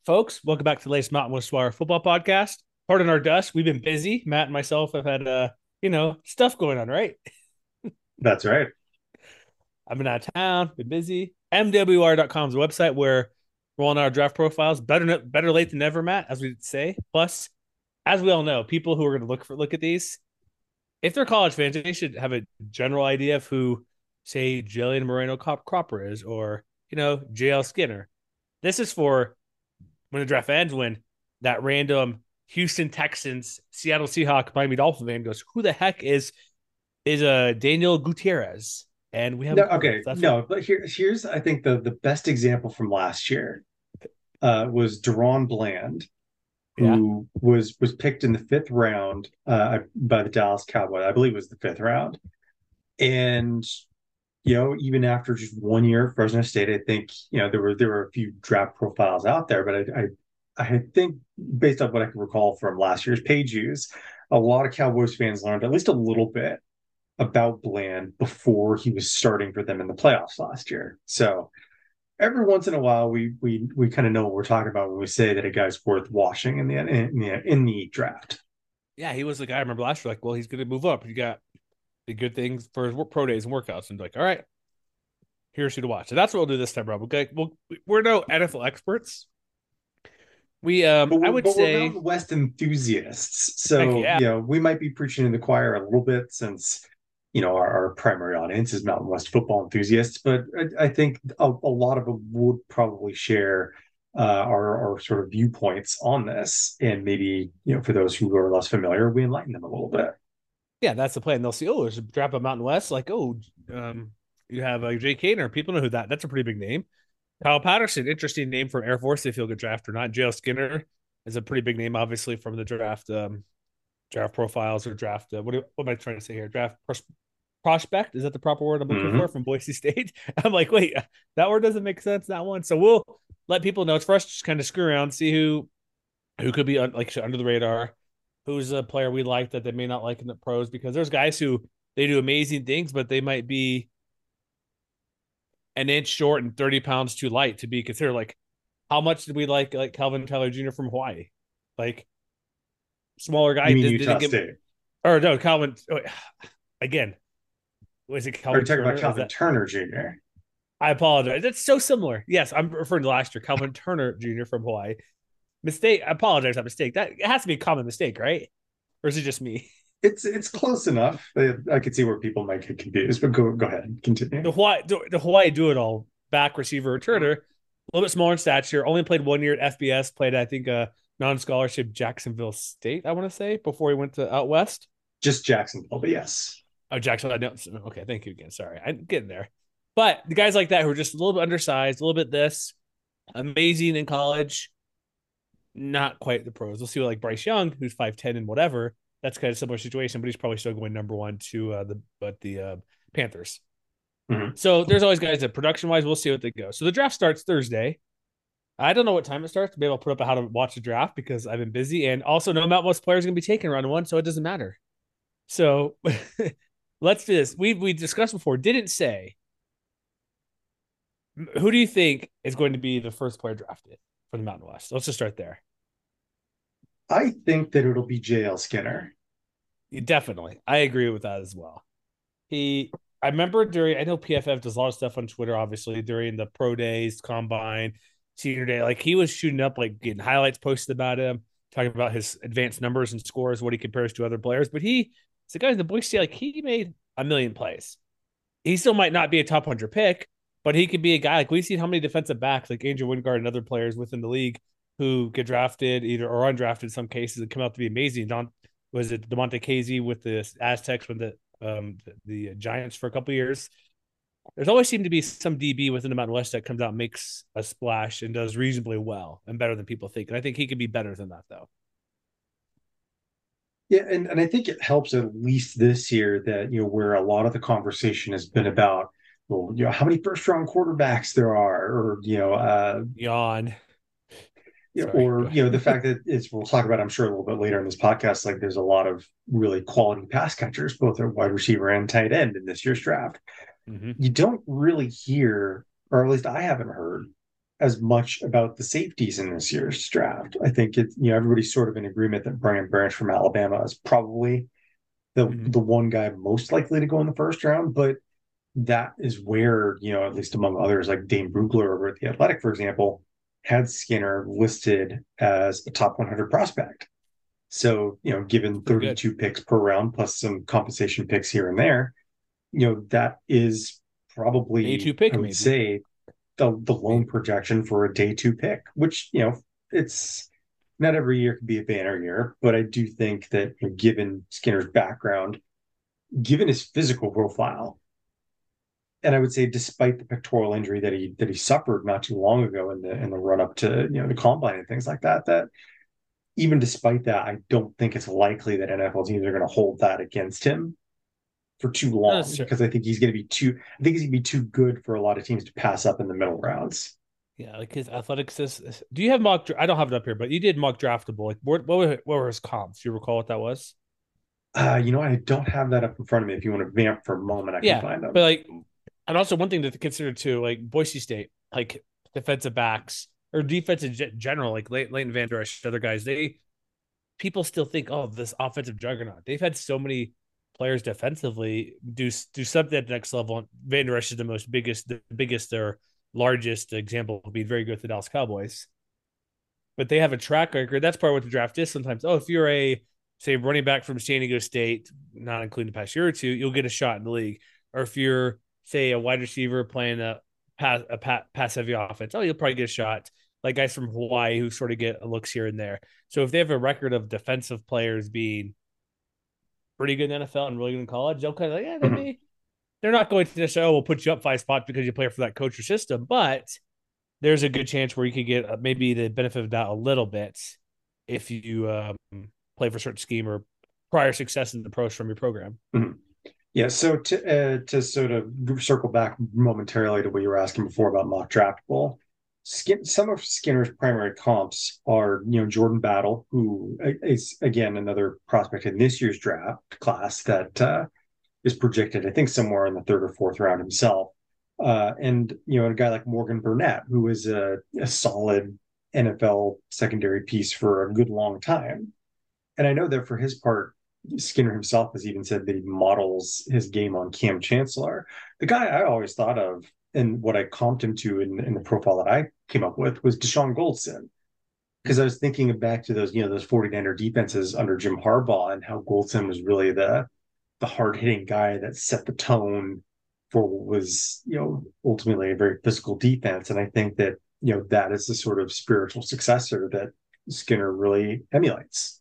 folks. Welcome back to the latest Mountain West Wire football podcast. Pardon our dust. We've been busy. Matt and myself have had, stuff going on, right? That's right. I've been out of town, been busy. MWR.com is a website where we're on our draft profiles. Better late than never, Matt, as we say. Plus, as we all know, people who are going to look at these, if they're college fans, they should have a general idea of who, say, Jillian Moreno Cropper is, or JL Skinner. This is for when the draft ends, when that random Houston Texans, Seattle Seahawks, Miami Dolphins fan goes, "Who the heck is Daniel Gutierrez?" And we have No, a clue. okay, That's what. no, but here's I think the best example from last year was Deron Bland, Yeah, who was picked in the fifth round by the Dallas Cowboys. I believe it was the fifth round, and even after just 1 year at Fresno State, I think there were a few draft profiles out there, but I think based on what I can recall from last year's page views, a lot of Cowboys fans learned at least a little bit about Bland before he was starting for them in the playoffs last year. So every once in a while, we kind of know what we're talking about when we say that a guy's worth watching in the draft. yeah, he was the guy I remember last year. Like, well, he's going to move up. You got the good things for his pro days and workouts, and like, all right, here's who to watch. So that's what we'll do this time, Rob. Okay, well, we're no NFL experts. But I we're would but we're say, Mountain West enthusiasts, heck so yeah, we might be preaching in the choir a little bit since our primary audience is Mountain West football enthusiasts. But I think a lot of them would probably share our sort of viewpoints on this, and maybe for those who are less familiar, we enlighten them a little bit. yeah, that's the plan. They'll see, oh, there's a draft of Mountain West. Like, oh, you have Jay Kaner. People know who that's a pretty big name. Kyle Patterson, interesting name from Air Force if he'll get drafted or not. JL Skinner is a pretty big name, obviously, from the draft profiles or draft. What am I trying to say here? Prospect. Is that the proper word I'm looking for Mm-hmm. from Boise State? I'm like, wait, that word doesn't make sense. That one. So we'll let people know. It's for us to just kind of screw around, see who could be under the radar, who's a player we like that they may not like in the pros, because there's guys who they do amazing things, but they might be an inch short and 30 pounds too light to be considered. Like, how much did we like Calvin Tyler Jr. from Hawaii? Like, smaller guy You mean didn't Utah get, State? or no, Calvin, again, was it Are you Calvin talking about Turner? Is Calvin that, Turner Jr.? I apologize. That's so similar. Yes, I'm referring to last year, Calvin Turner Jr. from Hawaii. Mistake. I apologize. That mistake. That it has to be a common mistake, right? Or is it just me? It's close enough. I could see where people might get confused, but go ahead, continue. The Hawaii do it all back receiver returner, a little bit smaller in stature. Only played 1 year at FBS. Played I think a non-scholarship Jacksonville State. I want to say before he went to out west. Just Jacksonville, but yes. Oh, Jacksonville. I don't. Okay, thank you again. Sorry, I'm getting there. But the guys like that who are just a little bit undersized, a little bit this amazing in college, not quite the pros. We'll see what like Bryce Young, who's 5'10" and whatever. That's kind of a similar situation, but he's probably still going number one to the Panthers. Mhm. So there's always guys that production wise, we'll see what they go. So the draft starts Thursday. I don't know what time it starts. Maybe I'll put up how to watch the draft because I've been busy, and also no amount most players are going to be taken round one, so it doesn't matter. So let's do this. We discussed before. Didn't say who do you think is going to be the first player drafted for the Mountain West? Let's just start there. I think that it'll be JL Skinner. Definitely, I agree with that as well. I remember I know PFF does a lot of stuff on Twitter, obviously, during the pro days, combine, senior day. Like, he was shooting up, like, getting highlights posted about him, talking about his advanced numbers and scores, what he compares to other players. But it's the guy in the Boise State, like, he made a million plays. He still might not be a top 100 pick, but he could be a guy. Like, we've seen how many defensive backs, like Andrew Wingard and other players within the league, who get drafted either or undrafted in some cases and come out to be amazing. Was it DeMonte Casey with the Aztecs when the Giants for a couple of years? There's always seemed to be some DB within the Mountain West that comes out, makes a splash, and does reasonably well and better than people think. And I think he could be better than that, though. Yeah, and I think it helps at least this year that where a lot of the conversation has been about, well, how many first round quarterbacks there are, or Yawn. Sorry. Go or ahead. the fact that it's we'll talk about I'm sure a little bit later in this podcast, like there's a lot of really quality pass catchers, both at wide receiver and tight end in this year's draft. Mm-hmm. You don't really hear, or at least I haven't heard, as much about the safeties in this year's draft. I think everybody's sort of in agreement that Brian Branch from Alabama is probably the one guy most likely to go in the first round, but that is where, at least among others, like Dane Brugler over at The Athletic, for example, had Skinner listed as a top 100 prospect. So, given 32 picks per round plus some compensation picks here and there, that is probably, day two pick, I would maybe. say, the loan projection for a day two pick, which, it's not every year could be a banner year, but I do think that given Skinner's background, given his physical profile, and I would say despite the pectoral injury that he suffered not too long ago in the run up to the combine and things like that, that even despite that, I don't think it's likely that NFL teams are going to hold that against him for too long, because I think he's going to be too good for a lot of teams to pass up in the middle rounds. Yeah, like his athletics. Do you have mock? I don't have it up here, but you did mock draftable. Like, what were his comps? Do you recall what that was? I don't have that up in front of me. If you want to vamp for a moment, I can find them. But like, and also one thing to consider too, like Boise State, like defensive backs or defense in general, like Leighton Vander Esch, other guys, people still think, oh, this offensive juggernaut. They've had so many players defensively do something at the next level. Vander Esch is the biggest or largest example of being very good with the Dallas Cowboys. But they have a track record. That's part of what the draft is sometimes. Oh, if you're a, say, running back from San Diego State, not including the past year or two, you'll get a shot in the league. Or if you're, say, a wide receiver playing a pass-heavy offense, you'll probably get a shot. Like guys from Hawaii who sort of get looks here and there. So if they have a record of defensive players being pretty good in the NFL and really good in college, they'll kind of like, maybe they're not going to say, we'll put you up 5 spots because you play for that coach or system, but there's a good chance where you could get maybe the benefit of that a little bit if you play for a certain scheme or prior success in the pros from your program. Mm-hmm. Yeah. So to sort of circle back momentarily to what you were asking before about mock draftable, some of Skinner's primary comps are, Jordan Battle, who is again another prospect in this year's draft class that is projected, I think, somewhere in the 3rd or 4th round himself. And a guy like Morgan Burnett, who is a solid NFL secondary piece for a good long time. And I know that for his part, Skinner himself has even said that he models his game on Cam Chancellor. The guy I always thought of and what I comped him to in the profile that I came up with was Deshaun Goldson. Because I was thinking back to those 49er defenses under Jim Harbaugh and how Goldson was really the hard-hitting guy that set the tone for what was, ultimately a very physical defense. And I think that, that is the sort of spiritual successor that Skinner really emulates.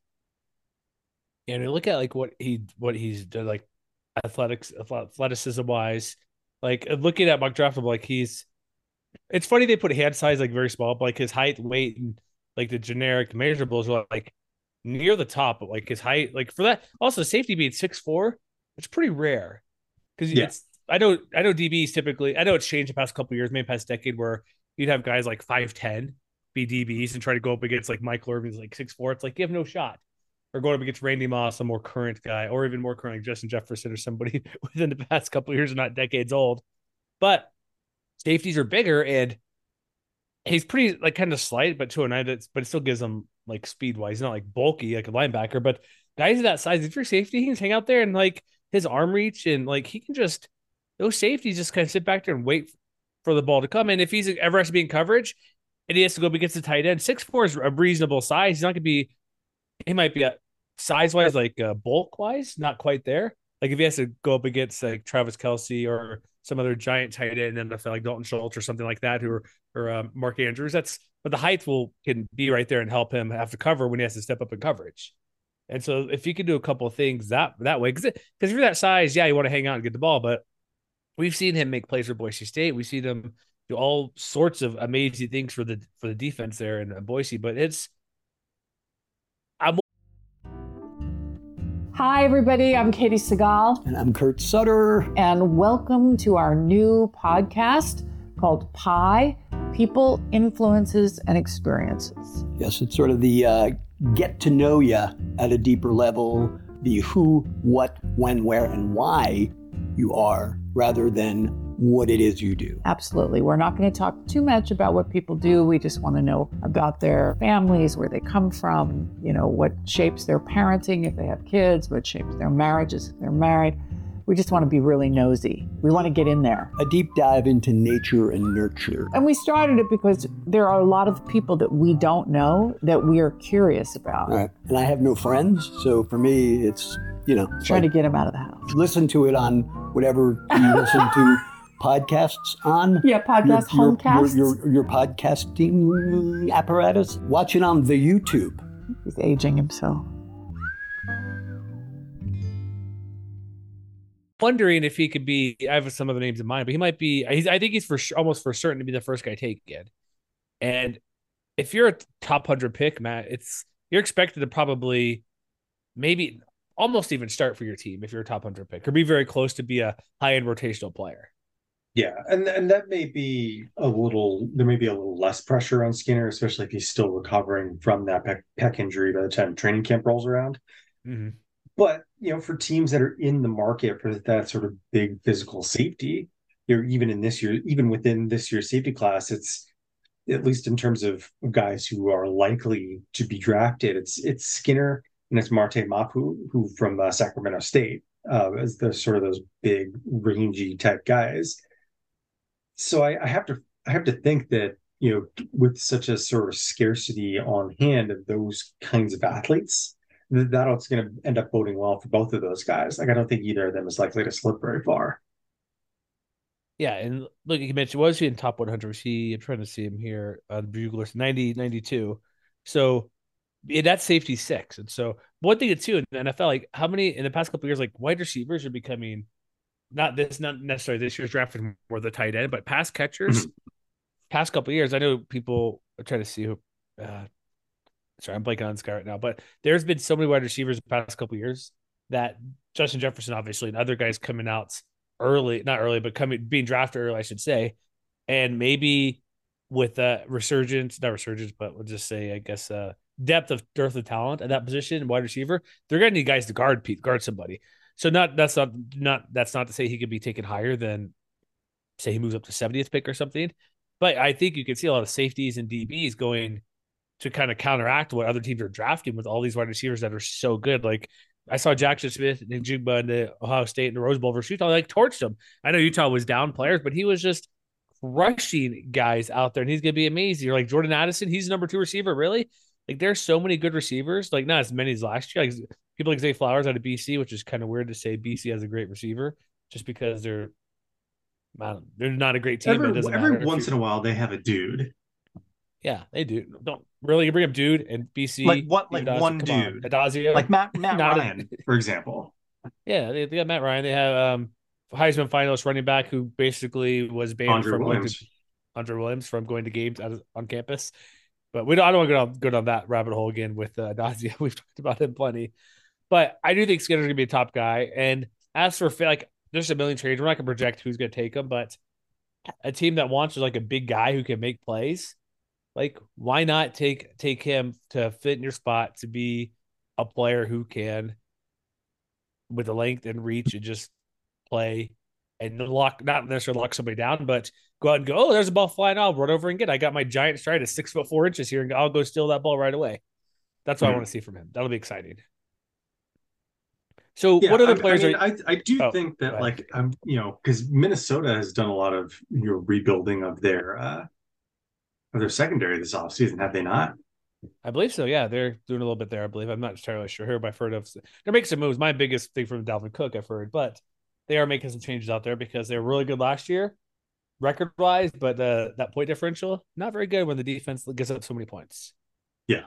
And we look at like what he's done, like athleticism wise, like looking at mock draftable, like it's funny they put hand size like very small, but like his height, weight, and like the generic measurables are like near the top, but like his height, like for that, also safety being 6'4", it's pretty rare because it's I know DBs typically, I know it's changed the past couple of years, maybe past decade, where you'd have guys like 5'10" be DBs and try to go up against like Michael Irvin's like 6'4". It's like you have no shot. Or going up against Randy Moss, a more current guy, or even more current like Justin Jefferson or somebody within the past couple of years, not decades old. But safeties are bigger, and he's pretty like kind of slight, but 209, but it still gives him like speed wise. He's not like bulky like a linebacker, but guys of that size, if you're safety, he can hang out there and like his arm reach and like he can just those safeties just kind of sit back there and wait for the ball to come. And if he's ever has to be in coverage and he has to go up against the tight end, 6'4" is a reasonable size. He's not gonna be. He might be a size wise, like bulk wise, not quite there. Like if he has to go up against like Travis Kelce or some other giant tight end in the NFL, like Dalton Schultz or something like that, or Mark Andrews, but the height can be right there and help him have to cover when he has to step up in coverage. And so if you can do a couple of things that way, because if you're that size, you want to hang out and get the ball. But we've seen him make plays for Boise State. We've seen him do all sorts of amazing things for the defense there in Boise. But Hi, everybody. I'm Katie Segal. And I'm Kurt Sutter. And welcome to our new podcast called PIE, People, Influences, and Experiences. Yes, it's sort of the get to know you at a deeper level, the who, what, when, where, and why you are, rather than what it is you do. Absolutely. We're not going to talk too much about what people do. We just want to know about their families, where they come from, what shapes their parenting if they have kids, what shapes their marriages if they're married. We just want to be really nosy. We want to get in there. A deep dive into nature and nurture. And we started it because there are a lot of people that we don't know that we are curious about. All right. And I have no friends, so for me, it's, trying to get them out of the house. Listen to it on whatever you listen to podcasts on. Yeah, podcast, homecasts. Your podcasting apparatus. Watch it on the YouTube. He's aging himself. Wondering if he could be, I have some other names in mind, but he might be, I think he's almost for certain to be the first guy taken. And if you're a top 100 pick, Matt, you're expected to probably maybe almost even start for your team if you're a top 100 pick, or be very close to be a high-end rotational player. Yeah, and that may be there may be a little less pressure on Skinner, especially if he's still recovering from that pec injury by the time training camp rolls around. Mm-hmm. But, for teams that are in the market for that sort of big physical safety, even within this year's safety class, it's, at least in terms of guys who are likely to be drafted, it's Skinner and it's Marte Mapu, who from Sacramento State, as the sort of those big rangy type guys. So I have to think that, with such a sort of scarcity on hand of those kinds of athletes, that's going to end up boding well for both of those guys. Like, I don't think either of them is likely to slip very far. Yeah, and look, you mentioned, was he in top 100? Was he, I'm trying to see him here, the Buglers, 90, 92. So that's safety 6. And so one thing too in the NFL, like how many in the past couple of years, like wide receivers are becoming not necessarily this year's draft more the tight end, but pass catchers. Past couple of years, I know people are trying to see who. Sorry, I'm blanking on this guy right now, but there's been so many wide receivers the past couple of years that Justin Jefferson, obviously, and other guys coming out not early, but being drafted early, I should say, and maybe with not resurgence, but we'll just say, I guess, dearth of talent at that position, wide receiver, they're going to need guys to guard somebody. So that's not to say he could be taken higher than, say, he moves up to 70th pick or something. But I think you can see a lot of safeties and DBs going to kind of counteract what other teams are drafting with all these wide receivers that are so good. Like I saw Jackson Smith and Njigba in the Ohio State and the Rose Bowl versus Utah, like torched them. I know Utah was down players, but he was just rushing guys out there, and he's going to be amazing. You're like Jordan Addison, he's number 2 receiver, really? Like there's so many good receivers, like not as many as last year. Like people like Zay Flowers out of BC, which is kind of weird to say BC has a great receiver just because they're not a great team. Every once in a while they have a dude. Yeah, they do. Don't really bring up dude and BC. Like one dude. Adazio. Like Matt Ryan, for example. Yeah, they got Matt Ryan. They have Heisman finalist running back who basically was banned Andre Williams from going to games on campus. But I don't want to go down that rabbit hole again with Adazio. We've talked about him plenty. But I do think Skinner's going to be a top guy. And as for there's a million trades. We're not going to project who's going to take him, but a team that wants like a big guy who can make plays, like why not take him to fit in your spot to be a player who can, with the length and reach, and just play and not necessarily lock somebody down, but go out and go, oh, there's a ball flying, I'll run over and get it. I got my giant stride of 6'4" here, and I'll go steal that ball right away. That's what I want to see from him. That'll be exciting. So what other players I do think that because Minnesota has done a lot of rebuilding of their secondary this offseason, have they not? I believe so. Yeah, they're doing a little bit there. I believe. I'm not entirely sure who, but I've heard of. They're making some moves. My biggest thing from Dalvin Cook, I've heard, but they are making some changes out there because they were really good last year, record-wise, but that point differential not very good when the defense gives up so many points. Yeah.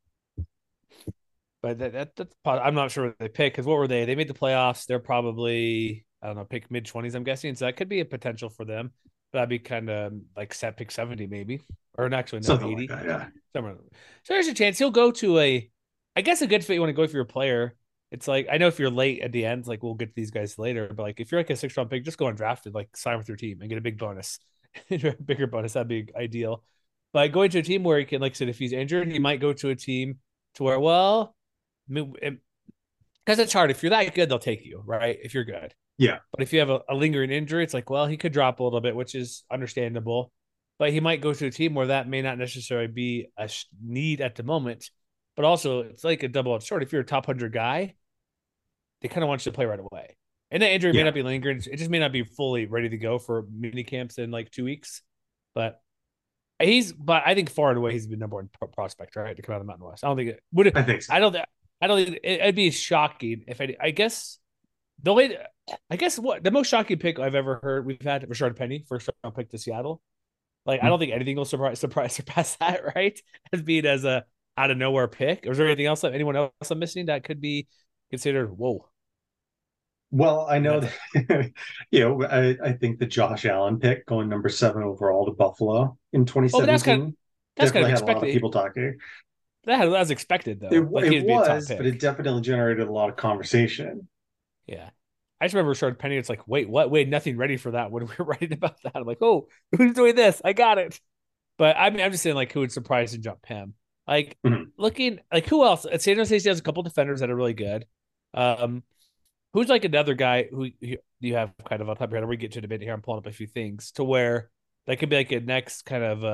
But that's I'm not sure what they pick, because what were they? They made the playoffs. They're probably, I don't know, pick mid-20s, I'm guessing. So that could be a potential for them. But that'd be kind of like pick 70 maybe. Or actually, no, something 80. Like that, yeah. So there's a chance he'll go to I guess a good fit you want to go for your player. It's like, I know if you're late at the end, like we'll get to these guys later, but like if you're like a 6th round pick, just go undrafted, like sign with your team and get a big bonus. Bigger bonus, that'd be ideal. But going to a team where he can, like I said, if he's injured, he might go to a team to where, well, because it's hard. If you're that good, they'll take you, right? If you're good. Yeah. But if you have a lingering injury, it's like, well, he could drop a little bit, which is understandable. But he might go to a team where that may not necessarily be a need at the moment. But also, it's like a double-edged sword. If you're a top 100 guy, they kind of want you to play right away. And that injury may Yeah. not be lingering. It just may not be fully ready to go for mini camps in like 2 weeks. But I think far and away he's the number one prospect, right, to come out of the Mountain West. I don't think it would. I think so. I don't think it'd be shocking if I guess the way. I guess what the most shocking pick I've ever heard we've had Rashard Penny, first round pick to Seattle. Like I don't think anything will surpass that, right? As being as a out of nowhere pick. Or is there anything else that anyone else I'm missing that could be considered? Whoa. Well, I know that, I think the Josh Allen pick going number 7 overall to Buffalo in Oh, but 2017 that's kind definitely of had a lot of expected. people talking. That was expected It, though. Like it he'd be a top was, but it pick. definitely generated a lot of conversation. Yeah. I just remember Rashard Penny. It's like, wait, what? Wait, nothing ready for that when we were writing about that. I'm like, oh, who's doing this? I got it. But I mean, I'm just saying, like, who would surprise and jump him? Like, Mhm. looking, like, who else? At San Jose State has a couple defenders that are really good. Um, who's like another guy who you have kind of on top of your head? We get to debate here. I'm pulling up a few things to where that could be like a next kind of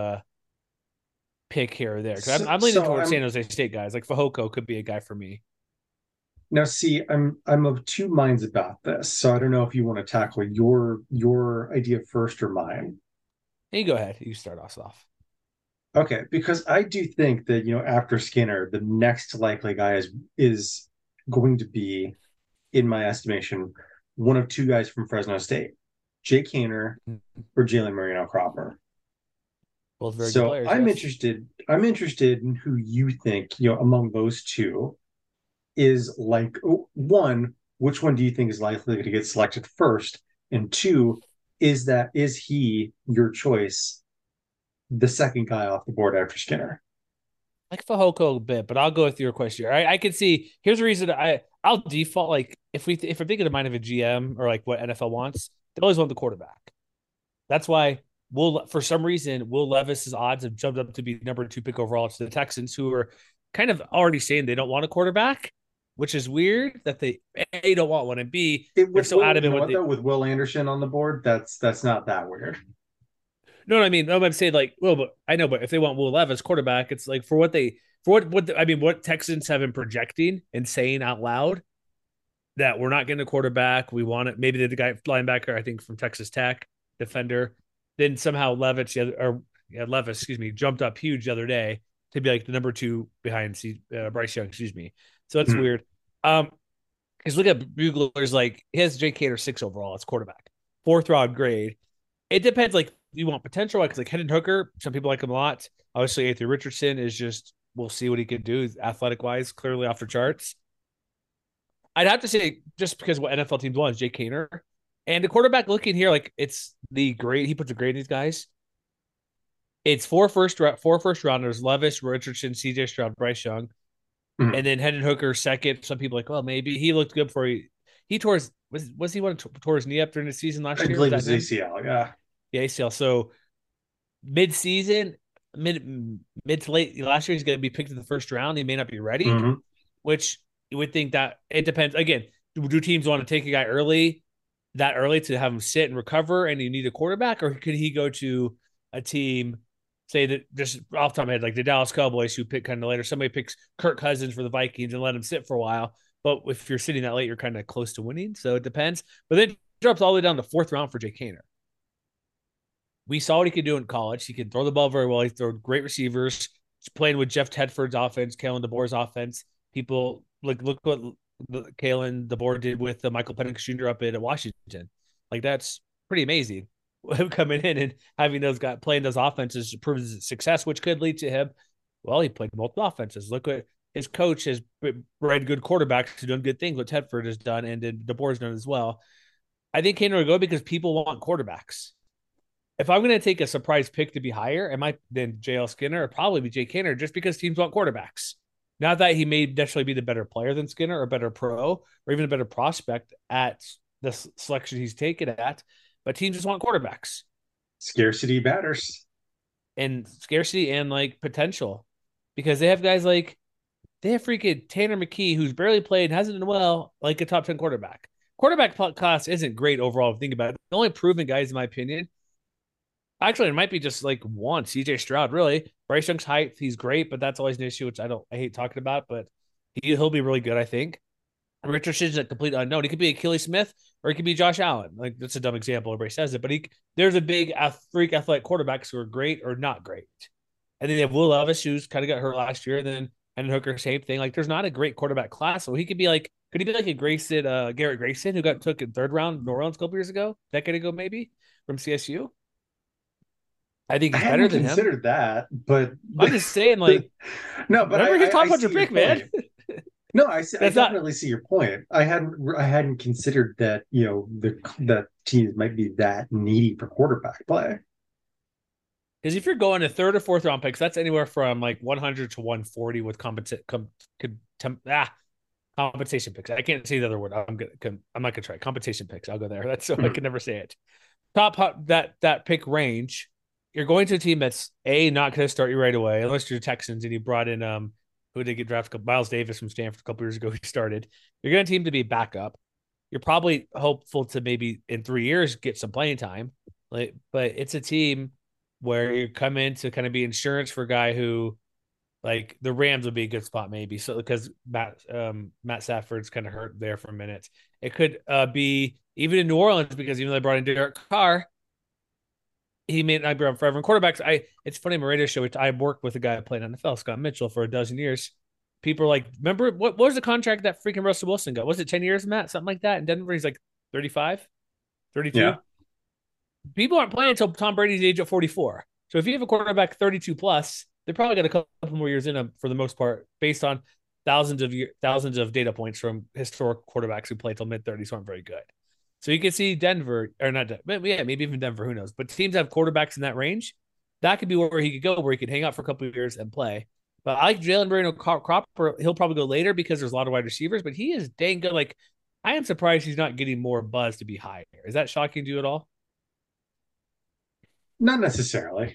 pick here or there. Because I'm leaning towards San Jose State guys. Like Fehoko could be a guy for me. Now, see, I'm of two minds about this, so I don't know if you want to tackle your idea first or mine. Hey, you go ahead. You start us off. Okay, because I do think that after Skinner, the next likely guy is going to be, in my estimation, one of two guys from Fresno State, Jake Haener or Jalen Marino Cropper. Both very good So players. I'm yes. interested. I'm interested in who you think, among those two is like one, which one do you think is likely to get selected first? And two, is he your choice, the second guy off the board after Skinner? Like Fehoko a bit, but I'll go with your question. I can see. Here's the reason I'll default like if I'm thinking of mind of a GM or like what NFL wants, they always want the quarterback. That's why for some reason Will Levis's odds have jumped up to be number 2 pick overall to the Texans, who are kind of already saying they don't want a quarterback, which is weird that they A don't want one and B they're so adamant with Will Anderson on the board. That's not that weird. No, I mean, no, I'm saying like, well, but I know, but if they want Will Levis quarterback, it's like what Texans have been projecting and saying out loud that we're not getting a quarterback. We want it. Maybe the guy linebacker, I think from Texas Tech, defender. Then somehow Levis, excuse me, jumped up huge the other day to be like the number 2 behind Bryce Young, excuse me. So that's weird. Because look at Bugler's like he has Jake Haener 6 overall. It's quarterback, 4th round grade. It depends. Like you want potential, because like Hendon Hooker, some people like him a lot. Obviously, Anthony Richardson is just we'll see what he could do athletic wise, clearly off the charts. I'd have to say just because what NFL teams want is Jake Haener. And the quarterback looking here, like it's the grade. He puts a grade in these guys. It's 4 first rounders: Levis, Richardson, CJ Stroud, Bryce Young, and then Hendon Hooker second. Some people like, well, maybe he looked good for you. He tore his was he tore his knee up during the season last year? I believe it was ACL. Yeah, ACL. So mid-season, mid to late last year, he's going to be picked in the first round. He may not be ready, which you would think that it depends. Again, do teams want to take a guy that early to have him sit and recover and you need a quarterback, or could he go to a team, say that just off the top of my head, like the Dallas Cowboys who pick kind of later, somebody picks Kirk Cousins for the Vikings and let him sit for a while. But if you're sitting that late, you're kind of close to winning. So it depends. But then drops all the way down to 4th round for Jake Haener. We saw what he could do in college. He can throw the ball very well. He throws great receivers. He's playing with Jeff Tedford's offense, Kalen DeBoer's offense. People look what Kalen DeBoer did with Michael Penix Jr. up in Washington. Like that's pretty amazing. Him coming in and having those guys playing those offenses proves success, which could lead to him. Well, he played multiple offenses. Look what his coach has bred good quarterbacks to doing good things. What Tedford has done and DeBoer's done as well. I think Haener will go because people want quarterbacks. If I'm going to take a surprise pick to be higher, it might then JL Skinner or probably be Jake Haener just because teams want quarterbacks. Not that he may necessarily be the better player than Skinner or a better pro or even a better prospect at the selection he's taken at, but teams just want quarterbacks. Scarcity matters. And scarcity and like potential because they have guys like they have freaking Tanner McKee who's barely played, hasn't done well, like a top 10 quarterback. quarterback class isn't great overall. Think about it. The only proven guys, in my opinion, actually, it might be just like one CJ Stroud. Really, Bryce Young's height, he's great, but that's always an issue, which I hate talking about. But he'll be really good, I think. Richardson's a complete unknown. He could be Achilles Smith or he could be Josh Allen. Like that's a dumb example. Everybody says it, but there's a big freak athletic quarterbacks who are great or not great. And then they have Will Levis, who's kind of got hurt last year. Then and Hooker, same thing. Like there's not a great quarterback class, so he could be like, could he be like a Garrett Grayson, who got took in third round New Orleans a couple years ago, decade ago maybe from CSU. I think I he's better hadn't than him. considered that, but I'm just saying, like, no, but remember his top I bunch of see your pick, man. point. No, I That's not definitely see your point. I hadn't considered that, that teams might be that needy for quarterback play. because if you're going to third or fourth round picks, that's anywhere from like 100 to 140 with compensation picks. I can't say the other word. I'm not gonna try compensation picks. I'll go there. That's so I can never say it. Top that pick range. You're going to a team that's not going to start you right away, unless you're Texans and you brought in who did get drafted? Miles Davis from Stanford a couple years ago. He started. You're going to team to be backup. You're probably hopeful to maybe in 3 years get some playing time. But it's a team where you come in to kind of be insurance for a guy who, like the Rams would be a good spot maybe. So because Matt Stafford's kind of hurt there for a minute. It could be even in New Orleans because even though they brought in Derek Carr, he may not be around forever. And quarterbacks, it's funny on my radio show. I worked with a guy playing NFL, Scott Mitchell, for a dozen years. People are like, remember what was the contract that freaking Russell Wilson got? Was it 10 years, Matt? Something like that. In Denver, he's like 35, 32. Yeah. People aren't playing until Tom Brady's age of 44. So if you have a quarterback 32 plus, they probably got a couple more years in them for the most part, based on thousands of data points from historic quarterbacks who play till mid 30s who aren't very good. So you can see Denver, or not, maybe even Denver, who knows? But teams have quarterbacks in that range. That could be where he could go, where he could hang out for a couple of years and play. But I like Jalen Cropper. He'll probably go later because there's a lot of wide receivers, but he is dang good. Like, I am surprised he's not getting more buzz to be higher. Is that shocking to you at all? Not necessarily.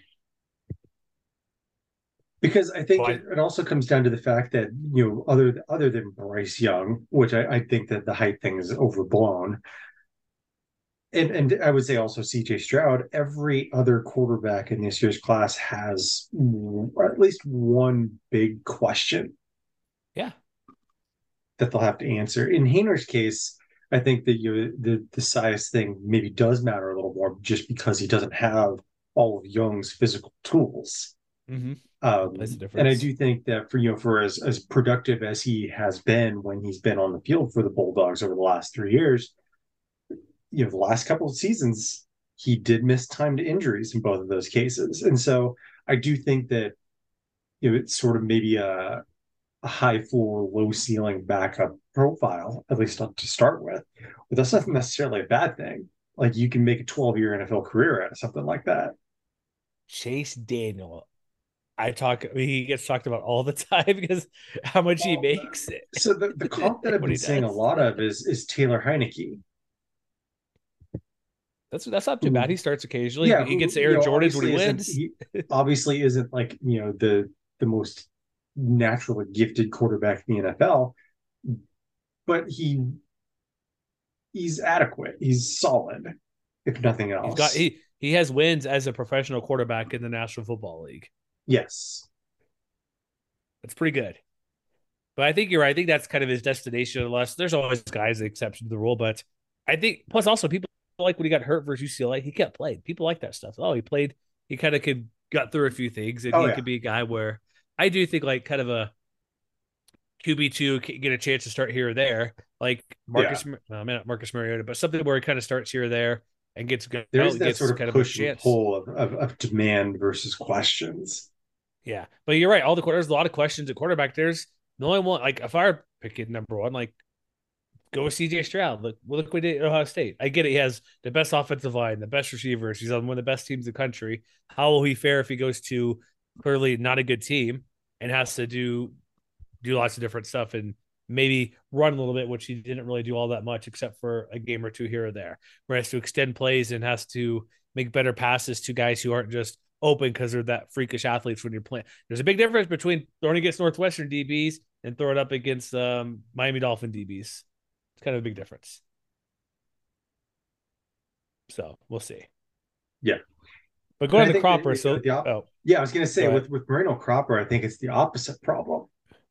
Because I think it also comes down to the fact that, other than Bryce Young, which I think that the height thing is overblown, and I would say also CJ Stroud, every other quarterback in this year's class has at least one big question. Yeah. That they'll have to answer. In Haener's case, I think that the size thing maybe does matter a little more just because he doesn't have all of Young's physical tools. Mm-hmm. And I do think that for as productive as he has been when he's been on the field for the Bulldogs over the last 3 years, the last couple of seasons, he did miss time to injuries in both of those cases. And so I do think that, it's sort of maybe a high floor, low ceiling backup profile, at least to start with. But that's not necessarily a bad thing. Like you can make a 12-year NFL career out of something like that. Chase Daniel. He gets talked about all the time because how much he makes. So the comp that I've been seeing a lot of is Taylor Heinicke. That's not too bad. He starts occasionally. Yeah, he gets Air Jordans when he wins. He obviously isn't like the most naturally gifted quarterback in the NFL, but he's adequate. He's solid, if nothing else. He has wins as a professional quarterback in the National Football League. Yes, that's pretty good. But I think you're right. I think that's kind of his destination. Unless there's always guys the exception to the rule, but I think plus also people like when he got hurt versus UCLA, he kept playing. People like that stuff. Oh, he played. He kind of got through a few things, and could be a guy where I do think like kind of a QB2 get a chance to start here or there, like Marcus Mariota, but something where he kind of starts here or there and gets good. There's that sort of push and pull of demand versus questions. Yeah, but you're right. There's a lot of questions at quarterback. There's the only one, like if I were picking number one, like go with CJ Stroud. Look what we did at Ohio State. I get it. He has the best offensive line, the best receivers. He's on one of the best teams in the country. How will he fare if he goes to clearly not a good team and has to do lots of different stuff and maybe run a little bit, which he didn't really do all that much except for a game or two here or there, where he has to extend plays and has to make better passes to guys who aren't just open because they're that freakish athletes when you're playing. There's a big difference between throwing against Northwestern DBs and throwing up against Miami Dolphin DBs. It's kind of a big difference. So we'll see. Yeah. But And going I to think that, Cropper, so yeah, I was going to say go ahead. with Moreno Cropper, I think it's the opposite problem,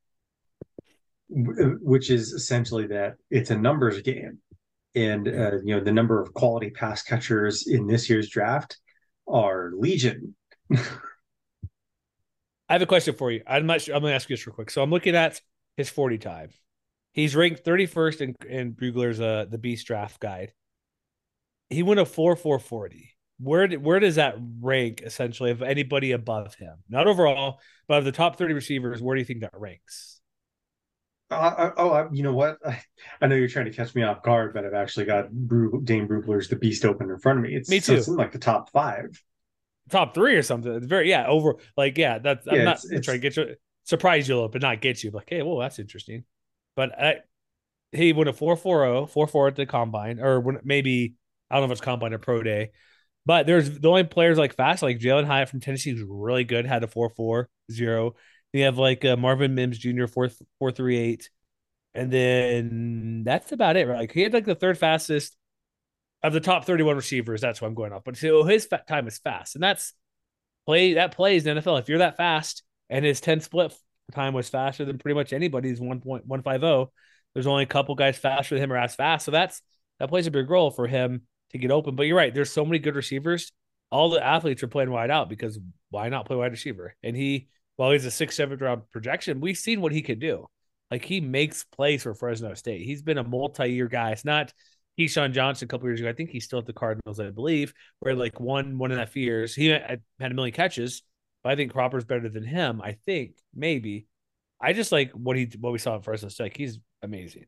which is essentially that it's a numbers game, and the number of quality pass catchers in this year's draft are legion. I have a question for you. I'm not sure. I'm going to ask you this real quick. So I'm looking at his 40 time. He's ranked 31st in Brugler's the Beast Draft Guide. He went a 4.440. Where does that rank essentially of anybody above him? Not overall, but of the top 30 receivers, where do you think that ranks? You know what? I know you're trying to catch me off guard, but I've actually got Dane Brugler's The Beast open in front of me. Me So it's too. in like the top 5. Top 3 or something. It's very over like that's I'm Yeah, not it's trying to get you surprise you a little, but not get you. Like, hey, well, that's interesting. But he went a 4.40, 4.4 at the combine, or maybe I don't know if it's combine or pro day. But there's the only players like fast, like Jalen Hyatt from Tennessee, who's really good, had a 4.40. You have like Marvin Mims Jr. 4.38, and then that's about it. Right? Like he had like the third fastest of the top 31 receivers. That's what I'm going off. But so his time is fast, and that plays in the NFL. If you're that fast, and his 10 split time was faster than pretty much anybody's 1.150. There's only a couple guys faster than him or as fast, so that plays a big role for him to get open. But you're right. There's so many good receivers. All the athletes are playing wide out because why not play wide receiver? And while he's a 6th, 7th round projection, we've seen what he could do. Like he makes plays for Fresno State. He's been a multi-year guy. It's not Keyshawn Johnson a couple years ago. I think he's still at the Cardinals, I believe, where like 1.5 years he had a million catches. But I think Cropper's better than him. I think maybe. I just like what we saw at Fresno State. He's amazing.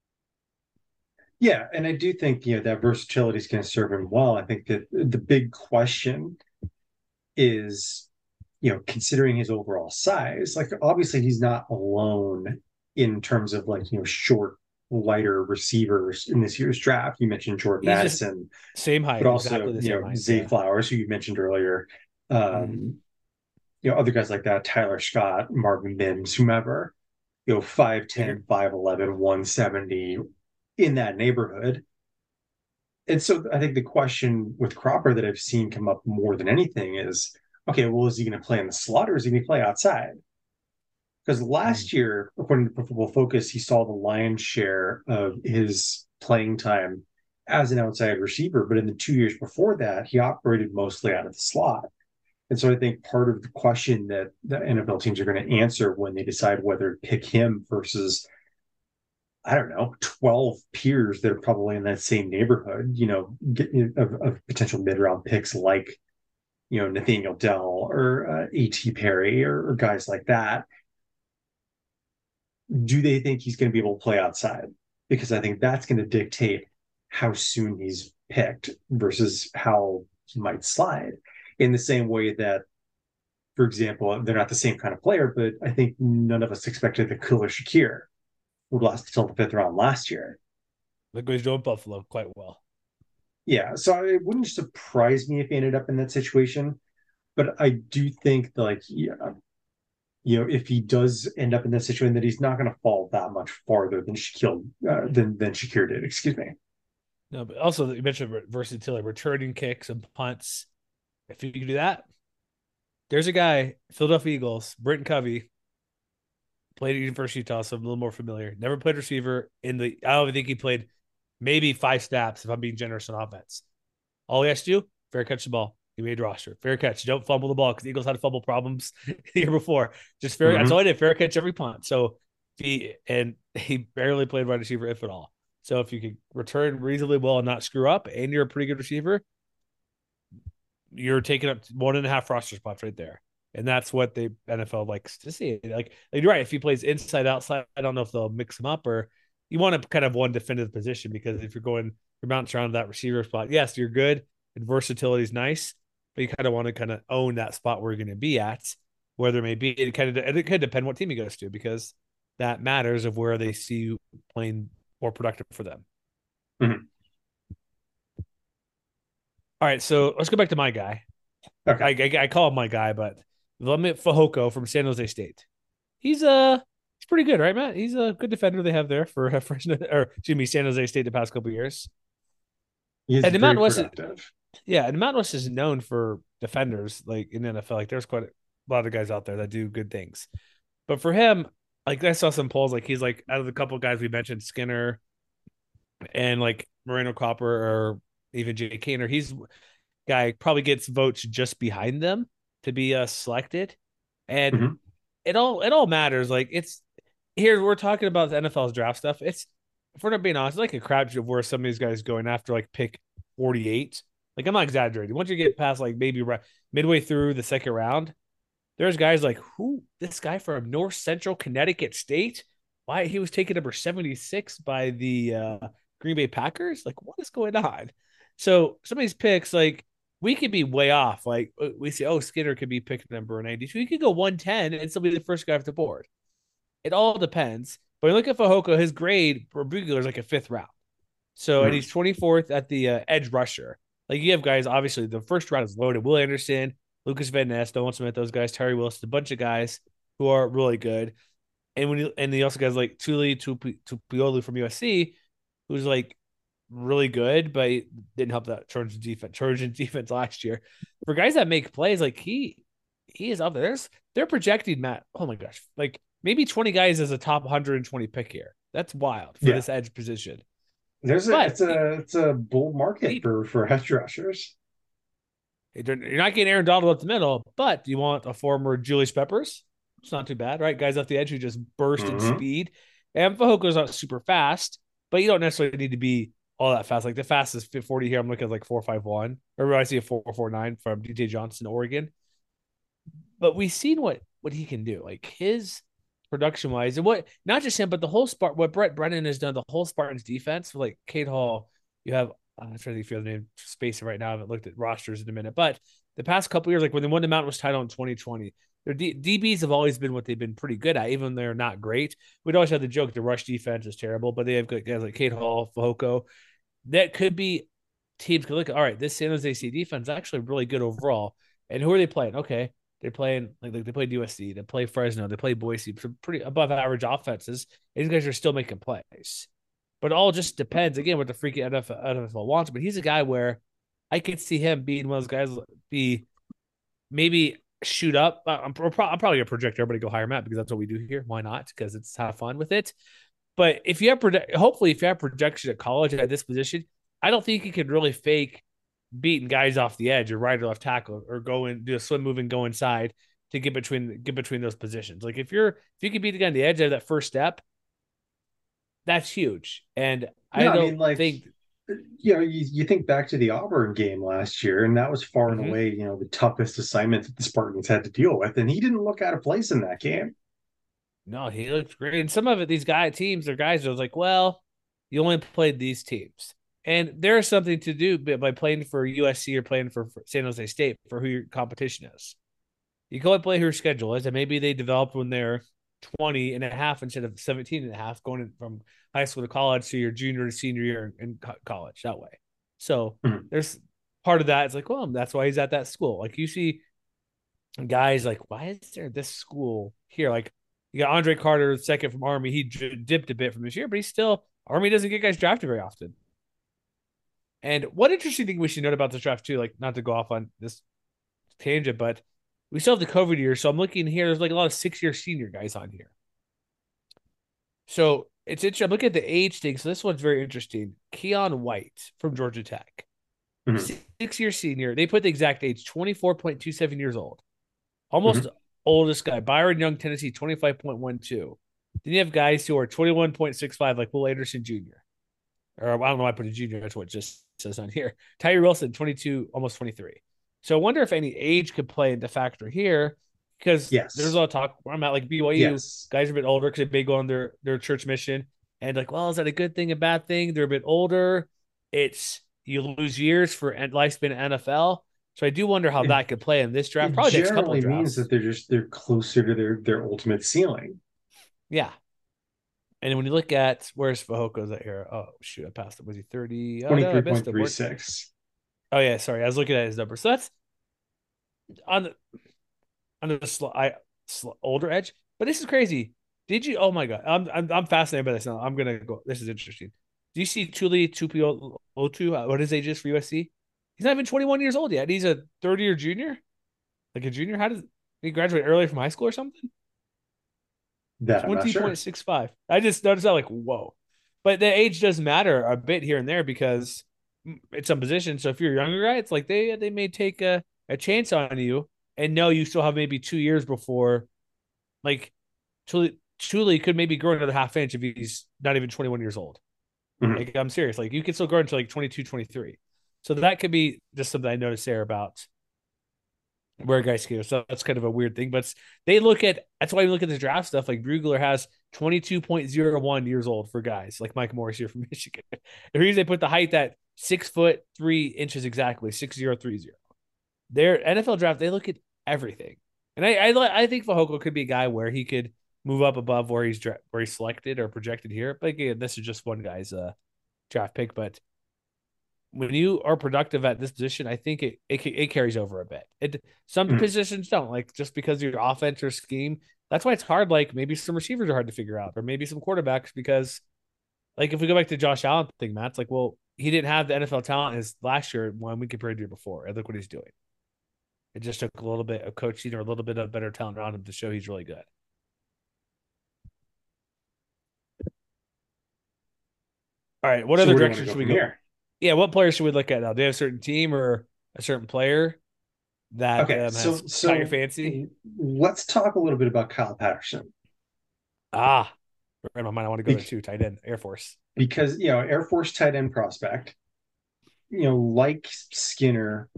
Yeah, and I do think that versatility is going to serve him well. I think that the big question is, considering his overall size, like obviously he's not alone in terms of like short, lighter receivers in this year's draft. You mentioned Jordan He's just Addison, same height, but also exactly the same height. Zay Yeah. Flowers, who you mentioned earlier. Other guys like that, Tyler Scott, Marvin Mims, whomever. 5'10", 5'11", 170 in that neighborhood. And so I think the question with Cropper that I've seen come up more than anything is, okay, well, is he going to play in the slot or is he going to play outside? Because last year, according to Pro Football Focus, he saw the lion's share of his playing time as an outside receiver. But in the 2 years before that, he operated mostly out of the slot. And so I think part of the question that the NFL teams are going to answer when they decide whether to pick him versus, I don't know, 12 peers that are probably in that same neighborhood, of potential mid-round picks like, Nathaniel Dell or A.T. Perry or guys like that. Do they think he's going to be able to play outside? Because I think that's going to dictate how soon he's picked versus how he might slide. In the same way that, for example, they're not the same kind of player, but I think none of us expected that Khalil Shakir would last until the 5th round last year. Look he's doing Buffalo quite well. Yeah, so it wouldn't surprise me if he ended up in that situation, but I do think that, like, if he does end up in that situation, that he's not going to fall that much farther than Shakir did. Excuse me. No, but also you mentioned versatility, returning kicks and punts. If you can do that, there's a guy, Philadelphia Eagles, Britton Covey, played at University of Utah, so I'm a little more familiar. Never played receiver I don't even think he played maybe 5 snaps if I'm being generous on offense. All he has to do, fair catch the ball. He made roster. Fair catch. Don't fumble the ball because the Eagles had fumble problems the year before. Just fair. That's all I did. Fair catch every punt. So he barely played wide receiver, if at all. So if you can return reasonably well and not screw up, and you're a pretty good receiver, you're taking up 1.5 roster spots right there. And that's what the NFL likes to see. Like you're right. If he plays inside, outside, I don't know if they'll mix him up, or you want to kind of one definitive position, because if you're bouncing around that receiver spot, yes, you're good and versatility is nice, but you kind of want to kind of own that spot where you're going to be at, whether it may be. It could depend what team he goes to, because that matters of where they see you playing more productive for them. Mm-hmm. All right, so let's go back to my guy. Okay. I call him my guy, but Vladimir Fehoko from San Jose State. He's pretty good, right, Matt? He's a good defender they have there for San Jose State the past couple of years. He's And the very Mountain West productive. yeah, and the Mountain West is known for defenders, like in the NFL. Like there's quite a lot of guys out there that do good things. But for him, like I saw some polls, like he's like out of the couple of guys we mentioned, Skinner and like Moreno Cropper or even Jay Kaner, he's guy probably gets votes just behind them to be selected. And Mhm. it all matters. Like it's here we're talking about the NFL's draft stuff. It's if we're not being honest, it's like a crapshoot of where some of these guys going after like pick 48. Like I'm not exaggerating. Once you get past like maybe right midway through the second round, there's guys like who this guy from North Central Connecticut State. Why he was taken number 76 by the Green Bay Packers? Like what is going on? So some of these picks, like we could be way off. Like we say, oh, Skinner could be picked number 92. He could go 110 and still be the first guy off the board. It all depends. But when you look at Fehoko, his grade for Bugler is like a fifth round. So, and Mhm. he's 24th at the edge rusher. Like you have guys, obviously, the first round is loaded. Will Anderson, Lucas Van Ness, Nolan Smith, those guys, Terry Wilson, a bunch of guys who are really good. And when you and he also guys like Tupiolu from USC, who's like really good, but he didn't help that Trojan defense last year. For guys that make plays, like he is up there. They're projecting Matt. Oh my gosh, like maybe 20 guys as a top 120 pick here. That's wild for Yeah. this edge position. There's a But it's a bull market for edge rushers. you're not getting Aaron Donald up the middle, but you want a former Julius Peppers. It's not too bad, right? Guys off the edge who just burst in Hmm. speed. And Fajoko's not super fast, but you don't necessarily need to be all that fast. Like the fastest 40 here, I'm looking at like 4.51, or I see a 4.49 from DJ Johnson, Oregon. But we've seen what he can do, like his production wise, and what not just him, but the whole what Brett Brennan has done, the whole Spartans defense. Like Cade Hall, you have I'm trying to think if you have the name space right now. I haven't looked at rosters in a minute, but the past couple years, like when they won the Mountain West title in 2020, their DBs have always been what they've been pretty good at, even when they're not great. We'd always have the joke the rush defense is terrible, but they have guys like Cade Hall, Fehoko. That could be teams could look at, all right, this San Jose State defense is actually really good overall. And who are they playing? Okay, they're playing like they played USC, they play Fresno, they play Boise, some pretty above average offenses. And these guys are still making plays. But it all just depends again what the freaking NFL wants. But he's a guy where I could see him being one of those guys be maybe shoot up. I'm probably gonna project everybody go hire Matt because that's what we do here. Why not? Because it's have fun with it. But if you have hopefully if you have projection at college at this position, I don't think you could really fake beating guys off the edge or right or left tackle or go and do a swim move and go inside to get between those positions. Like if you can beat the guy on the edge of that first step, that's huge. And I Yeah, I don't mean, like, think you think back to the Auburn game last year, and that was far and Mhm. away, the toughest assignment that the Spartans had to deal with, and he didn't look out of place in that game. No, he looks great. And some of it, these teams are guys are like, well, you only played these teams. And there's something to do by playing for USC or playing for San Jose State for who your competition is. You can only play who your schedule is, and maybe they developed when they're 20 and a half instead of 17 and a half going from high school to college to your junior to senior year in college that way. So Mhm. there's part of that. It's like, well, that's why he's at that school. Like you see guys like, why is there this school here? Like you got Andre Carter, second from Army. He dipped a bit from this year, but he's still Army doesn't get guys drafted very often. And one interesting thing we should note about this draft too, like not to go off on this tangent, but we still have the COVID year. So I'm looking here. There's like a lot of 6-year senior guys on here. So it's interesting. I'm looking at the age thing. So this one's very interesting. Keon White from Georgia Tech, Mhm. 6-year senior. They put the exact age, 24.27 years old. Almost Mhm. oldest guy. Byron Young, Tennessee, 25.12. Then you have guys who are 21.65, like Will Anderson Jr. Or I don't know why I put a junior. That's what it just says on here. Tyree Wilson, 22, almost 23. So I wonder if any age could play into factor here because there's a Yes. lot of talk where I'm at, like BYU, Yes. guys are a bit older because they may go on their church mission. And like, well, is that a good thing, a bad thing? They're a bit older. It's you lose years for lifespan NFL. So I do wonder how It, that could play in this draft, it probably next couple of generally means drafts. that they're closer to their ultimate ceiling. Yeah. And when you look at where's Fajoko's at here? Oh shoot, I passed it. Was he 30? Oh no, I missed him. 23.36. Oh yeah, sorry. I was looking at his number. So that's on the older edge. But this is crazy. Did you? Oh my god, I'm fascinated by this. Now I'm gonna go. This is interesting. Do you see Tuli Tupuotu? What his age is for USC? He's not even 21 years old yet. He's a third-year junior, like a junior. How does he graduate early from high school or something? That I'm not sure. 20.65. I just noticed that, like, whoa. But the age does matter a bit here and there because it's some position. So if you're a younger guy, it's like they may take a chance on you and know you still have maybe 2 years before, like, Tuli could maybe grow another half inch if he's not even 21 years old. Mhm. Like, I'm serious. Like, you can still grow until like 22, 23. So that could be just something I noticed there about where guys go. So that's kind of a weird thing. But that's why we look at the draft stuff. Like, Brugler has 22.01 years old for guys like Mike Morris here from Michigan. The reason they put the height at 6'3" exactly, 6'0" Their NFL draft, they look at everything. And I think Fehoko could be a guy where he could move up above where he's selected or projected here. But again, this is just one guy's draft pick. But when you are productive at this position, I think it carries over a bit. Some Mhm. positions don't, like, just because of your offense or scheme. That's why it's hard. Like, maybe some receivers are hard to figure out, or maybe some quarterbacks, because, like, if we go back to Josh Allen thing, Matt, it's like, well, he didn't have the NFL talent as last year when we compared to year before. And look what he's doing. It just took a little bit of coaching or a little bit of better talent around him to show he's really good. All right, what So other where do you want to direction go should we from go? here? Yeah, what players should we look at now? Do you have a certain team or a certain player that Okay, has so caught your so fancy? let's talk a little bit about Kyle Patterson. Ah, right in my mind, I want to go there Be- too. Tight end, Air Force. because Air Force tight end prospect, like Skinner,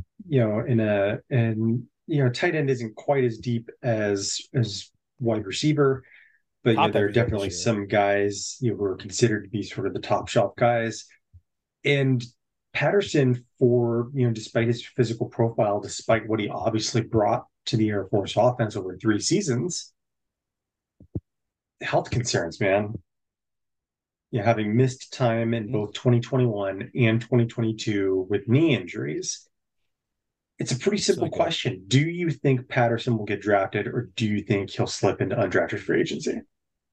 tight end isn't quite as deep as wide receiver, but Top there are heavy though this definitely year. some guys who are considered to be sort of the top shelf guys. And Patterson, despite his physical profile, despite what he obviously brought to the Air Force offense over 3 seasons, health concerns, man. Having missed time in Mhm. both 2021 and 2022 with knee injuries. It's a pretty simple Silly good. question. Do you think Patterson will get drafted, or do you think he'll slip into undrafted free agency?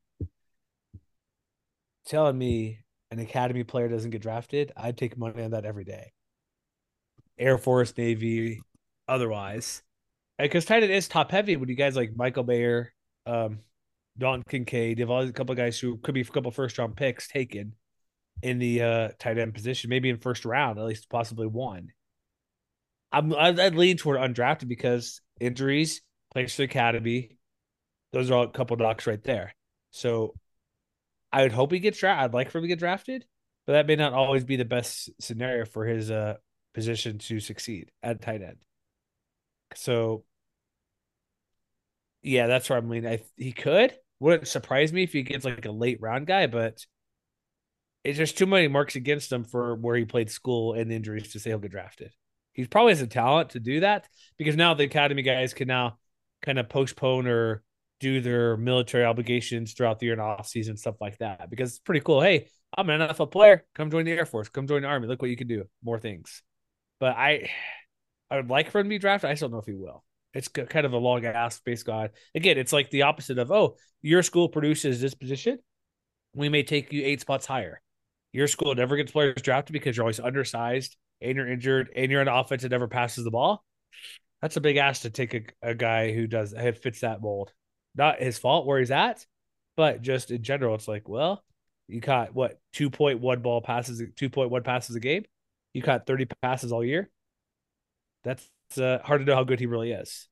Telling me an academy player doesn't get drafted, I'd take money on that every day. Air Force, Navy, otherwise. Because tight end is top heavy when you guys like Michael Mayer, um, Don Kincaid, you have a couple of guys who could be a couple first round picks taken in the tight end position, maybe in first round, at least possibly one. I'd lean toward undrafted because injuries, place to the academy, those are all a couple knocks right there. So I would hope he gets drafted. I'd like for him to get drafted, but that may not always be the best scenario for his position to succeed at tight end. So yeah, that's where I'm leaning. He could. Wouldn't surprise me if he gets like a late round guy, but it's just too many marks against him for where he played school and injuries to say he'll get drafted. He probably has the talent to do that because now the academy guys can now kind of postpone or do their military obligations throughout the year and off season, stuff like that. Because it's pretty cool. Hey, I'm an NFL player. Come join the Air Force. Come join the Army. Look what you can do. More things. But I would like for him to be drafted. I just don't know if he will. It's kind of a long ass space god. Again, it's like the opposite of, oh, your school produces this position. We may take you 8 spots higher. Your school never gets players drafted because you're always undersized and you're injured and you're an offense that never passes the ball. That's a big ask to take a guy who fits that mold. Not his fault where he's at, but just in general, it's like, well, you caught what 2.1 passes a game. You caught 30 passes all year. That's hard to know how good he really is.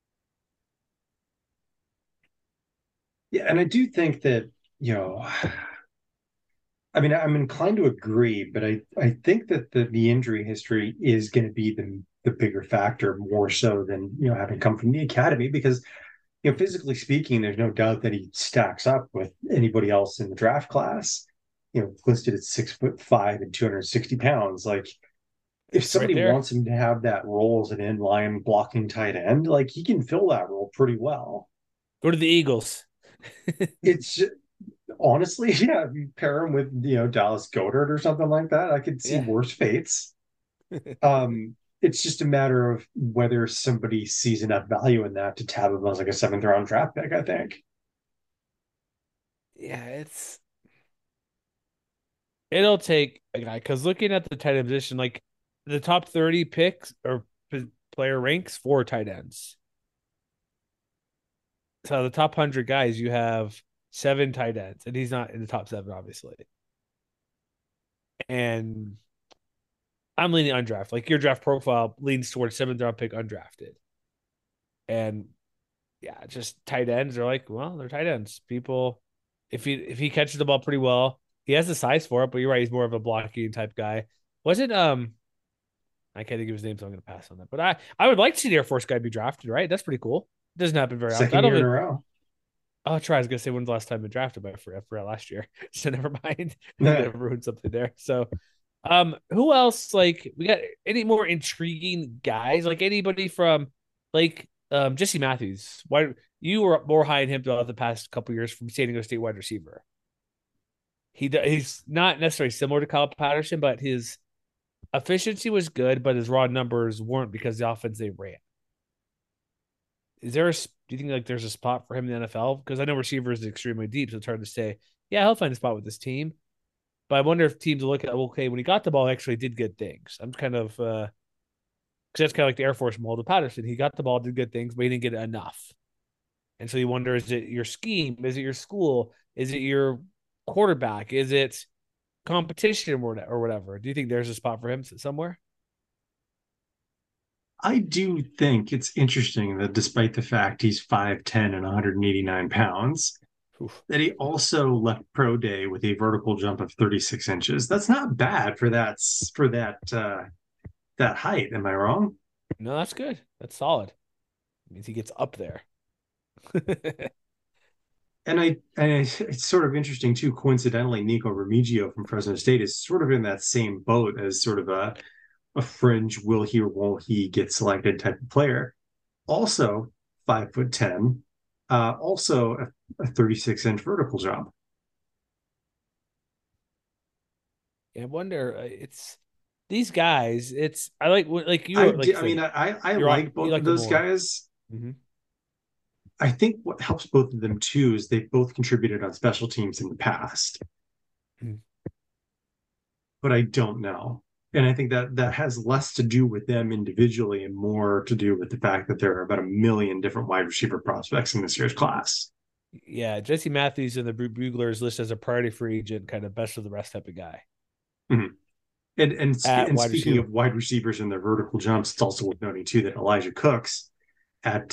Yeah, and I do think that, I mean, I'm inclined to agree, but I think that the injury history is going to be the bigger factor more so than, having come from the academy because, physically speaking, there's no doubt that he stacks up with anybody else in the draft class, listed at 6'5" and 260 pounds. Like, if It's right somebody there. wants him to have that role as an inline blocking tight end, like he can fill that role pretty well. Go to the Eagles. It's honestly, yeah, if you pair him with Dallas Goedert or something like that, I could see Yeah. worse fates. It's just a matter of whether somebody sees enough value in that to tab him as like a seventh round draft pick, I think. Yeah, it's it'll take a guy because looking at the tight end position, like the top 30 picks or player ranks for tight ends. So the top 100 guys, you have 7 tight ends, and he's not in the top 7, obviously. And I'm leaning undrafted. Like your draft profile leans towards 7th round pick undrafted. And yeah, just tight ends are like, well, they're tight ends. People, if he catches the ball pretty well, he has the size for it. But you're right, he's more of a blocking type guy. Was it I can't think of his name, so I'm going to pass on that. But I would like to see the Air Force guy be drafted. Right, that's pretty cool. It doesn't happen very often. I Second don't year in think. a row. Oh, try. I was gonna say when's the last time been drafted, but I forgot last year. So never mind. I'm Yeah. gonna ruin something there. So, who else? Like, we got any more intriguing guys? Like anybody from, like, Jesse Matthews? Why you were more high on him throughout the past couple years from San Diego State wide receiver? He's not necessarily similar to Kyle Patterson, but his efficiency was good, but his raw numbers weren't because the offense they ran. Do you think like there's a spot for him in the NFL? Because I know receivers is extremely deep, so it's hard to say. Yeah, he'll find a spot with this team, but I wonder if teams will look at okay when he got the ball, he actually did good things. I'm kind of because that's kind of like the Air Force mold of Patterson. He got the ball, did good things, but he didn't get enough. And so you wonder: is it your scheme? Is it your school? Is it your quarterback? Is it competition or whatever? Do you think there's a spot for him somewhere? I do think it's interesting that despite the fact he's 5'10 and 189 pounds, Oof. that he also left pro day with a vertical jump of 36 inches. That's not bad for that height. Am I wrong? No, that's good. That's solid. It means he gets up there. And it's sort of interesting too. Coincidentally, Nico Remigio from Fresno State is sort of in that same boat as sort of a fringe will he or won't he get selected type of player. Also 5'10", also a 36-inch vertical jump. I wonder. It's these guys. It's I like you. Like I mean, I you're like you both like of them those more. guys. Mm-hmm. I think what helps both of them too is they've both contributed on special teams in the past, Mm-hmm. but I don't know. And I think that that has less to do with them individually and more to do with the fact that there are about a million different wide receiver prospects in this year's class. Yeah, Jesse Matthews in the Buglers list as a priority free agent, kind of best of the rest type of guy Mhm. at And wide speaking receiver. of wide receivers and their vertical jumps, it's also worth noting too that Elijah Cooks at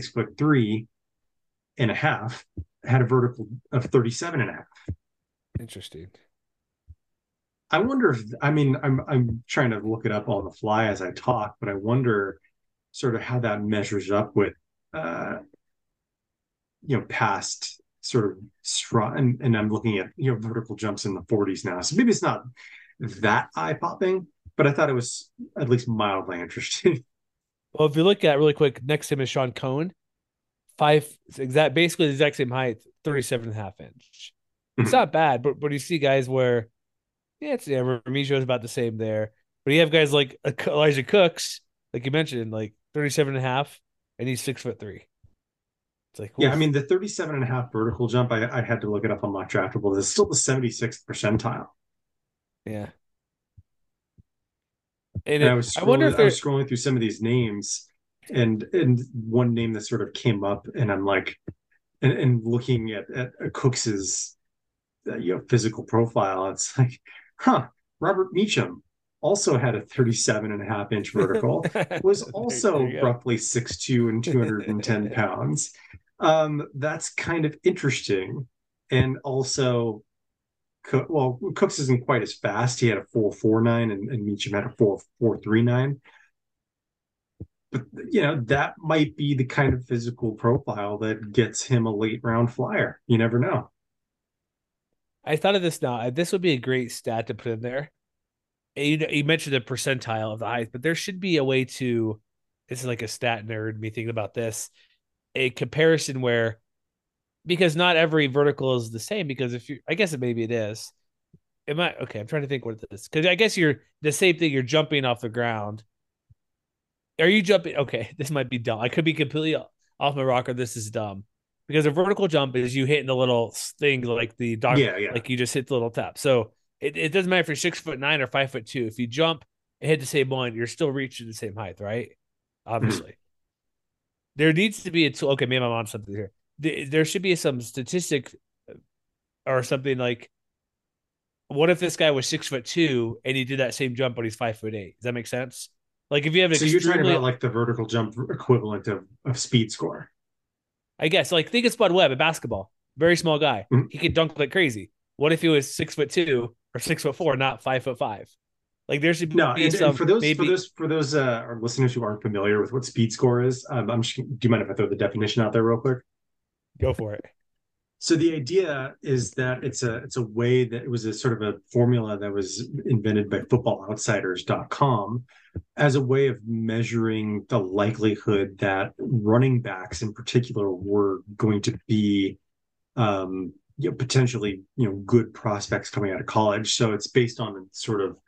6'3.5" had a vertical of 37.5. Interesting. I wonder if I mean I'm trying to look it up on the fly as I talk, but I wonder sort of how that measures up with uh past sort of strong and I'm looking at vertical jumps in the 40s now. So maybe it's not that eye popping, but I thought it was at least mildly interesting. Well, if you look at really quick, next to him is Sean Cohen, basically the exact same height, 37.5 inch. It's not bad, but you see guys where Remigio is about the same there. But you have guys like Elijah Cooks, like you mentioned, like 37.5, and he's 6'3". It's like, Yeah, I oof. mean the 37.5 vertical jump, I had to look it up on Mock Draftable. It's still the 76th percentile. Yeah. And And I wonder if I was they're scrolling through some of these names, and one name that sort of came up, and I'm like, and looking at Cooks's physical profile, it's like, huh, Robert Meacham also had a 37.5-inch vertical, was there also you go. roughly 6'2" and 210 pounds. That's kind of interesting. And also, well, Cooks isn't quite as fast. He had a 4.49 and Meacham had a 4.39. But that might be the kind of physical profile that gets him a late round flyer. You never know. I thought of this now. This would be a great stat to put in there. You mentioned the percentile of the height, but there should be a way to. This is like a stat nerd me thinking about this. A comparison where because not every vertical is the same. Because if you, I guess maybe it is. Am I okay? I'm trying to think what it is because I guess you're the same thing. You're jumping off the ground. Are you jumping? Okay, this might be dumb. I could be completely off my rocker. This is dumb because a vertical jump is you hitting the little thing like the doc, Yeah, yeah. like you just hit the little tap. So it doesn't matter if you're 6'9" or 5'2". If you jump and hit the same one, you're still reaching the same height, right? Mhm. Obviously, there needs to be a tool. Okay, maybe I'm on something here. There should be some statistic or something like, what if this guy was 6'2" and he did that same jump, but he's 5'8"? Does that make sense? Like if you have an So you're talking extremely, about like the vertical jump equivalent of speed score. I guess, like think of Spud Webb at basketball, very small guy. Mhm. He could dunk like crazy. What if he was 6'2" or 6'4", not 5'5"? Like there should No, be and some for those maybe. our listeners who aren't familiar with what speed score is, do you mind if I throw the definition out there real quick? Go for it. So the idea is that it's a way that it was a sort of a formula that was invented by footballoutsiders.com as a way of measuring the likelihood that running backs in particular were going to be potentially good prospects coming out of college. So it's based on sort of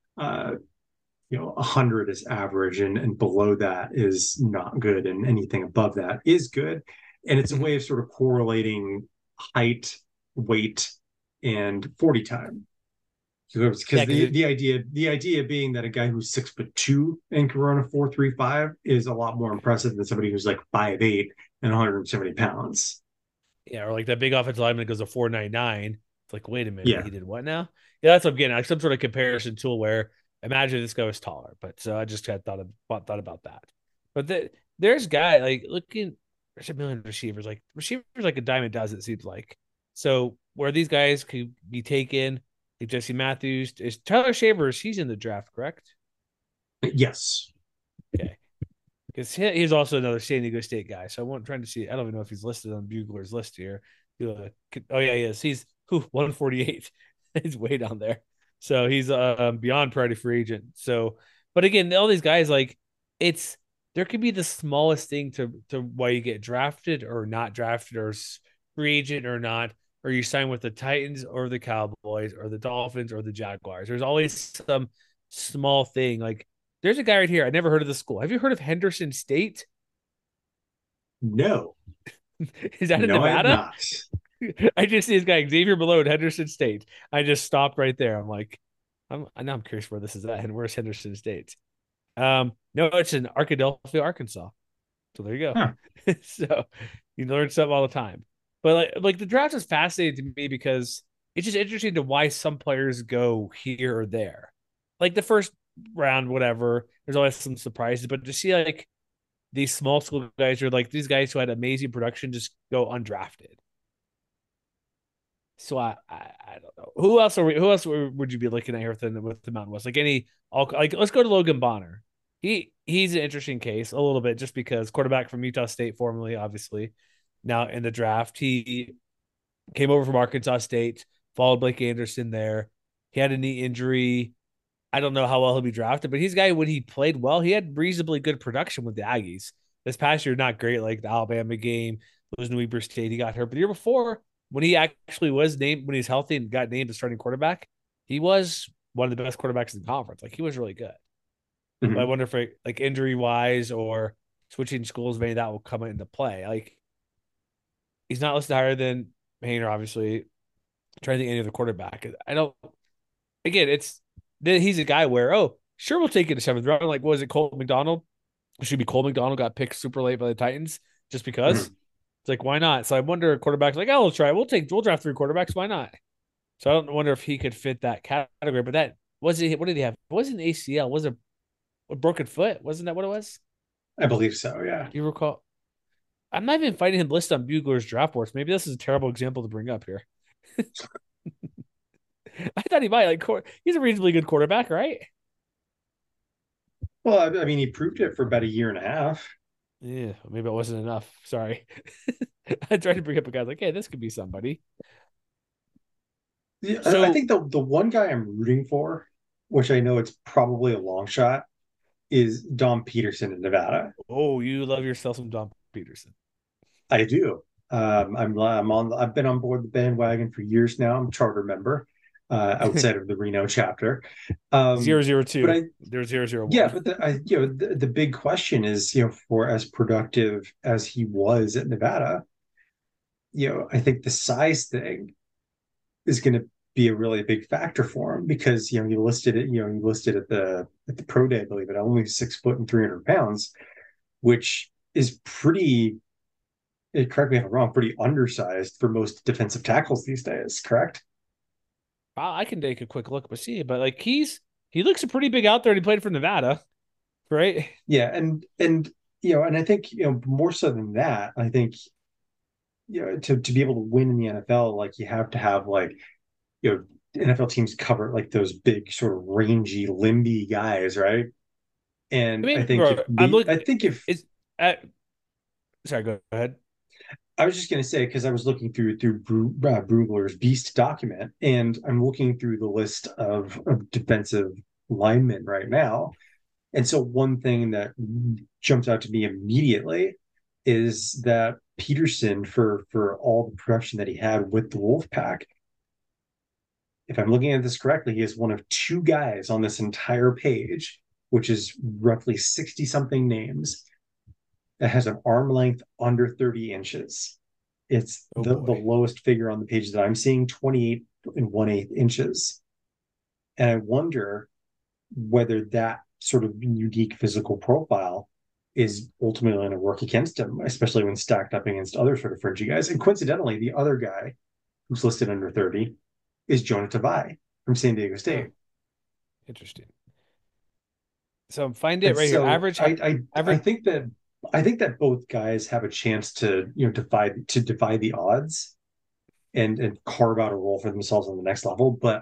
100 is average, and below that is not good, and anything above that is good. And it's a way of sort of correlating height, weight, and 40 time. Yeah, Because because the idea being that a guy who's 6'2" and can run a 4.35 is a lot more impressive than somebody who's like 5'8" and 170 pounds. yeah, or like that big offensive lineman goes to 4.99. It's like, wait a minute, Yeah. he did what now? Yeah, that's what I'm getting. Like some sort of comparison tool where imagine this guy was taller, but so I just had thought about that. But there's guy like looking. There's a million receivers, like a diamond does. It seems like so where these guys could be taken. Like Jesse Matthews is Tyler Shavers. He's in the draft, correct? Yes. Okay, because he's also another San Diego State guy. So I'm trying to see. I don't even know if he's listed on Bugler's list here. Oh yeah, he is. He's 148. He's way down there. So he's beyond priority free agent. So, but again, all these guys like it's there could be the smallest thing to why you get drafted or not drafted or free agent or not, or you sign with the Titans or the Cowboys or the Dolphins or the Jaguars. There's always some small thing like there's a guy right here. I never heard of the school. Have you heard of Henderson State? No. Is that in No, I have Nevada? not. I just see this guy Xavier Malone, Henderson State. I just stopped right there. I'm like, I'm curious where this is at and where's Henderson State. No, it's in Arkadelphia, Arkansas. So there you go. Huh. So you learn something all the time. But like the draft is fascinating to me because it's just interesting to why some players go here or there. Like the first round, whatever. There's always some surprises, but to see like these small school guys or like these guys who had amazing production just go undrafted. So I don't know who else would you be looking at here with the Mountain West, like any all like let's go to Logan Bonner. He's an interesting case a little bit just because quarterback from Utah State formerly, obviously now in the draft. He came over from Arkansas State, followed Blake Anderson there. He had a knee injury. I don't know how well he'll be drafted, but he's a guy when he played well, he had reasonably good production with the Aggies. This past year, not great, like the Alabama game, losing to Weber State, he got hurt. But the year before, when he actually was named, when he's healthy and got named as starting quarterback, he was one of the best quarterbacks in the conference. Like he was really good. But I Mhm. wonder if like injury wise or switching schools, maybe that will come into play. Like he's not listed higher than Hayner, obviously. Trying to think any other quarterback. I don't. Again, he's a guy where sure we'll take it to seventh round. Like was it Cole McDonald? It should be Cole McDonald got picked super late by the Titans just because. Mhm. It's like why not? So I wonder quarterbacks like we'll try. We'll draft three quarterbacks. Why not? So I don't wonder if he could fit that category. But that was it. What did he have? It wasn't ACL. Was it a broken foot? Wasn't that what it was? I believe so, yeah. Do you recall? I'm not even finding him listed on Bugler's draft boards. Maybe this is a terrible example to bring up here. I thought he might he's a reasonably good quarterback, right? Well, I mean, he proved it for about a year and a half. Yeah, maybe it wasn't enough. Sorry. I tried to bring up a guy like, hey, this could be somebody. Yeah, I So, think the one guy I'm rooting for, which I know it's probably a long shot, is Dom Peterson in Nevada. oh, you love yourself some Don Peterson. I do. I've been on board the bandwagon for years now. I'm a charter member outside of the Reno chapter. Zero zero But two. There's 001. yeah, but the big question is, for as productive as he was at Nevada, I think the size thing is going to be a really big factor for him because he listed it, he listed at the pro day, I believe it, only 6 foot and 300 pounds, which is pretty. Correct me if I'm wrong, pretty undersized for most defensive tackles these days. Correct? I can take a quick look, but like he looks a pretty big out there. And he played for Nevada, right? Yeah, and I think more so than that, I think to be able to win in the NFL, like you have to have like NFL teams cover like those big sort of rangy, limby guys, right? I And I mean, think bro, I'm looking. I think if It's sorry, go ahead. I was just going to say because I was looking through Brugler's Beast document, and I'm looking through the list of defensive linemen right now. And so one thing that jumps out to me immediately is that Peterson, for all the production that he had with the Wolfpack, if I'm looking at this correctly, he is one of two guys on this entire page, which is roughly 60 something names, that has an arm length under 30 inches. It's the lowest figure on the page that I'm seeing, 28 and 1/8 inches. And I wonder whether that sort of unique physical profile is ultimately going to work against him, especially when stacked up against other sort of fringy guys. And coincidentally, the other guy who's listed under 30 is Jonah Tavai from San Diego State. Oh, interesting. So find it right here. Average. I think that both guys have a chance to defy the odds and carve out a role for themselves on the next level. But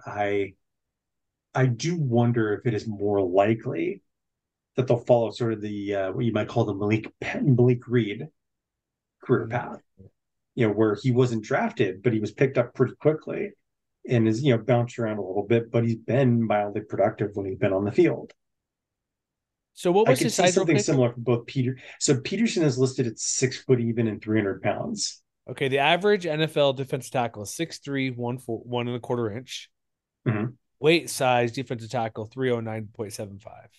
I do wonder if it is more likely that they'll follow sort of the what you might call the Malik Reed career path, where he wasn't drafted, but he was picked up pretty quickly and is bounced around a little bit, but he's been mildly productive when he's been on the field. So what was his size? Something similar for both Peter. So Peterson is listed at 6 foot even and 300 pounds. Okay, the average NFL defensive tackle is 6'3", 1.25 inch. Mm-hmm. Weight size defensive tackle 309.75.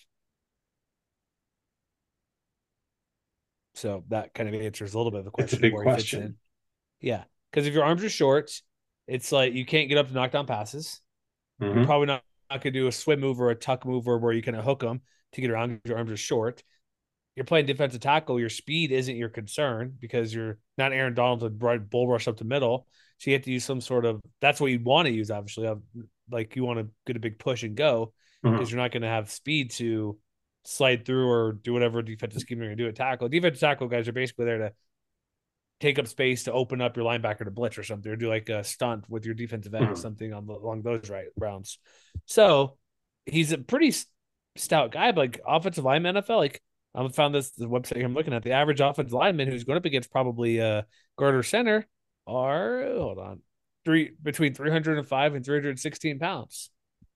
So that kind of answers a little bit of the question. It's a big question. Yeah, because if your arms are short, it's like you can't get up to knock down passes. Mm-hmm. You're probably not going to do a swim move or a tuck move where you kind of hook them to get around because your arms are short. You're playing defensive tackle. Your speed isn't your concern because you're not Aaron Donald to bull rush up the middle. So you have to use some sort of, that's what you want to use, obviously. Like you want to get a big push and go because you're not going to have speed to slide through or do whatever defensive scheme you're going to do at tackle. Defensive tackle guys are basically there to take up space to open up your linebacker to blitz or something, or do like a stunt with your defensive end or something along those rounds. So he's a pretty stout guy, but like offensive lineman NFL, like I found the website I'm looking at, the average offensive lineman who's going up against probably guard or center are between 305 and 316 pounds.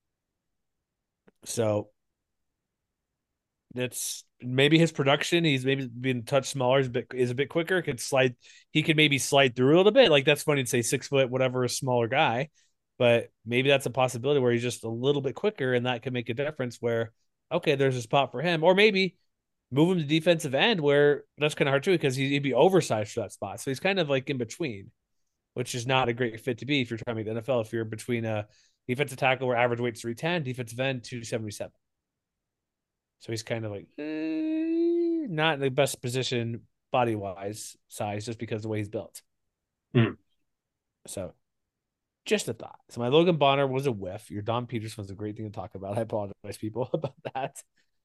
So that's maybe his production. He's maybe been touched smaller, is a bit quicker. He could maybe slide through a little bit. Like that's funny to say 6 foot, whatever, a smaller guy, but maybe that's a possibility where he's just a little bit quicker, and that could make a difference. Where okay, there's a spot for him, or maybe move him to defensive end, where that's kind of hard too because he'd be oversized for that spot. So he's kind of like in between, which is not a great fit to be if you're trying to make the NFL. If you're between a defensive tackle where average weight's 310, defensive end 277. So he's kind of like not in the best position body-wise size just because of the way he's built. So just a thought. So my Logan Bonner was a whiff. Your Don Peterson was a great thing to talk about. I apologize, people, about that.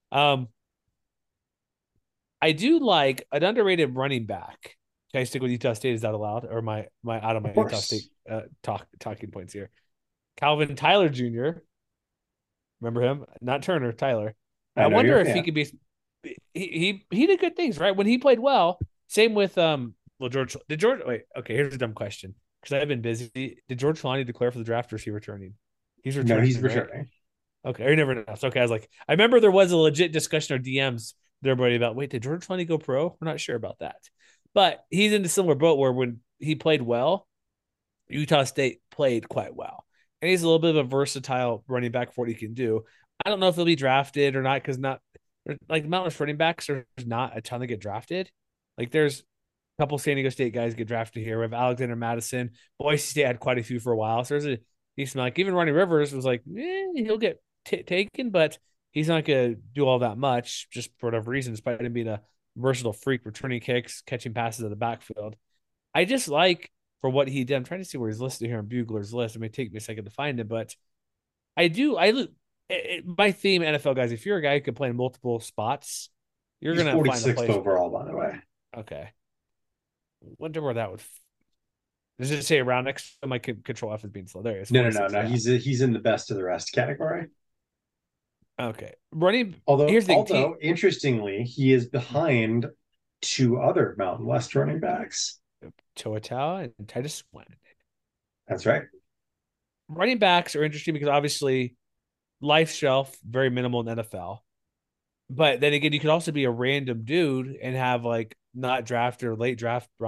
I do like an underrated running back. Can I stick with Utah State? Is that allowed? Or my out of my Utah State talking points here? Calvin Tyler Jr. Remember him? Not Turner, Tyler. I wonder if he could be. He did good things, right? When he played well. Same with George. Wait, okay, here's a dumb question because I've been busy. Did George Kalani declare for the draft, or is he returning? He's returning. No, he's returning. Right? Okay, he never announced. Okay, I was like, I remember there was a legit discussion or DMs with everybody about, wait, did George Kalani go pro? We're not sure about that, but he's in a similar boat where when he played well, Utah State played quite well, and he's a little bit of a versatile running back for what he can do. I don't know if he'll be drafted or not because not like Mountain running backs, there's not a ton that get drafted. Like there's a couple San Diego State guys get drafted here. We have Alexander Madison. Boise State had quite a few for a while. So there's decent. Like even Ronnie Rivers was like, he'll get taken, but he's not going to do all that much just for whatever reason, despite him being a versatile freak, returning kicks, catching passes at the backfield. I just like for what he did. I'm trying to see where he's listed here on Bugler's list. It may take me a second to find it, but I do. My theme, NFL guys, if you're a guy who can play in multiple spots, you're He's going to find a 46th place. overall, by the way. Okay. Wonder where that would. Does it say around next to my control F is being slow? There it is. No. 46, yeah. He's in the best of the rest category. Okay. Although interestingly, he is behind two other Mountain West running backs. Toa and Titus Sweat. That's right. Running backs are interesting because obviously life shelf very minimal in NFL. But then again, you could also be a random dude and have like not drafted or late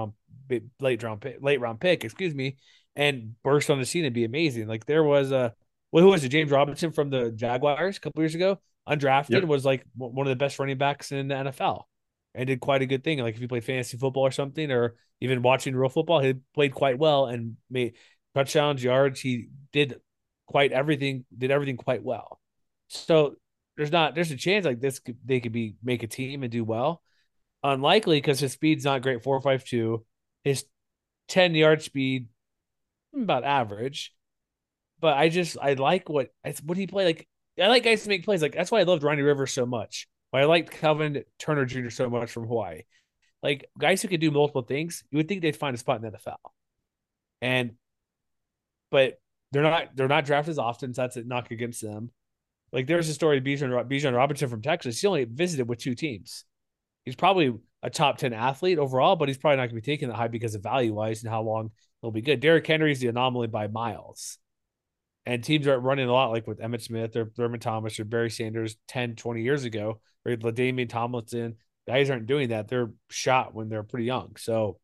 round pick, excuse me, and burst on the scene and be amazing. Like there was who was it? James Robinson from the Jaguars a couple years ago, undrafted, was like one of the best running backs in the NFL, and did quite a good thing. Like if you played fantasy football or something, or even watching real football, he played quite well and made touchdowns, yards. He did everything quite well. So there's a chance like this they could make a team and do well. Unlikely because his speed's not great, 4.52. His 10-yard speed about average. But I like what he play like. I like guys to make plays. Like that's why I loved Ronnie Rivers so much. Why I liked Calvin Turner Jr. so much from Hawaii. Like guys who could do multiple things, you would think they'd find a spot in the NFL. But they're not drafted as often, so that's a knock against them. Like there's a story of Bijan Robinson from Texas. He only visited with 2 teams. He's probably a top 10 athlete overall, but he's probably not going to be taken that high because of value wise and how long he'll be good. Derrick Henry's the anomaly by miles. And teams are running a lot like with Emmitt Smith or Thurman Thomas or Barry Sanders 10, 20 years ago, or LaDainian Tomlinson. Guys aren't doing that. They're shot when they're pretty young. So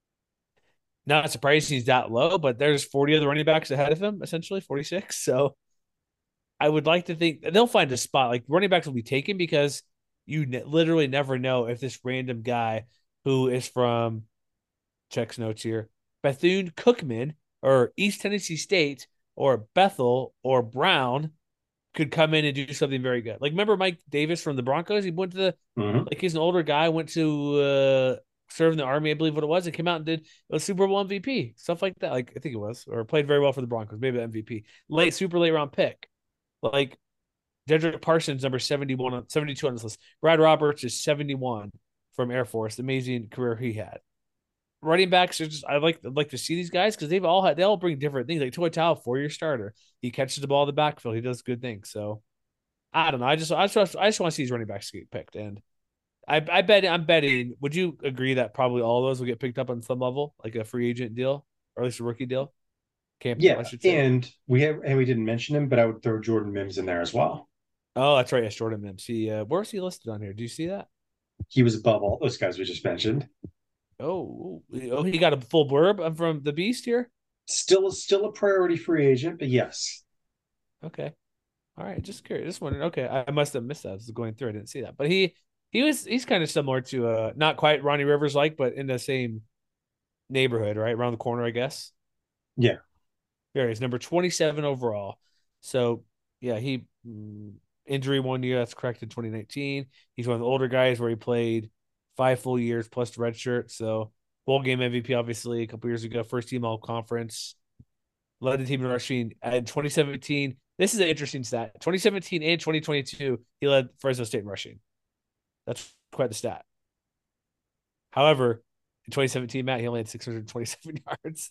not surprising he's that low, but there's 40 other running backs ahead of him, essentially 46. So I would like to think they'll find a spot. Like running backs will be taken because you literally never know if this random guy who is from checks notes here, Bethune-Cookman or East Tennessee State or Bethel or Brown could come in and do something very good. Like remember Mike Davis from the Broncos? He went to the like he's an older guy, went to serve in the Army, I believe what it was, and came out and did a Super Bowl MVP, stuff like that. Like I think it was, or played very well for the Broncos, maybe the MVP. Super late round pick. Like Dedrick Parsons, number 72 on this list. Brad Roberts is 71 from Air Force. Amazing career he had. Running backs are just I'd like to see these guys because they all bring different things. Like Toa Taua, 4-year starter. He catches the ball in the backfield. He does good things. So I don't know. I just want to see these running backs get picked. And I'm betting. Would you agree that probably all of those will get picked up on some level, like a free agent deal or at least a rookie deal? I should say. And we didn't mention him, but I would throw Jordan Mims in there as well. Oh, that's right. Yes, Jordan Mims. Where's he listed on here? Do you see that? He was above all those guys we just mentioned. Oh, he got a full blurb from the Beast here. Still a priority free agent, but yes. Okay, all right. Just curious. This one, okay. I must have missed that. I was going through. I didn't see that, but he's kind of similar to not quite Ronnie Rivers like, but in the same neighborhood, right around the corner, I guess. Yeah. There he's number 27 overall. So yeah, he injury 1 year. That's correct in 2019. He's one of the older guys where he played 5 full years plus the red shirt. So bowl game MVP, obviously, a couple years ago, first team all conference, led the team in rushing in 2017. This is an interesting stat. 2017 and 2022, he led Fresno State in rushing. That's quite the stat. However, in 2017, Matt, he only had 627 yards.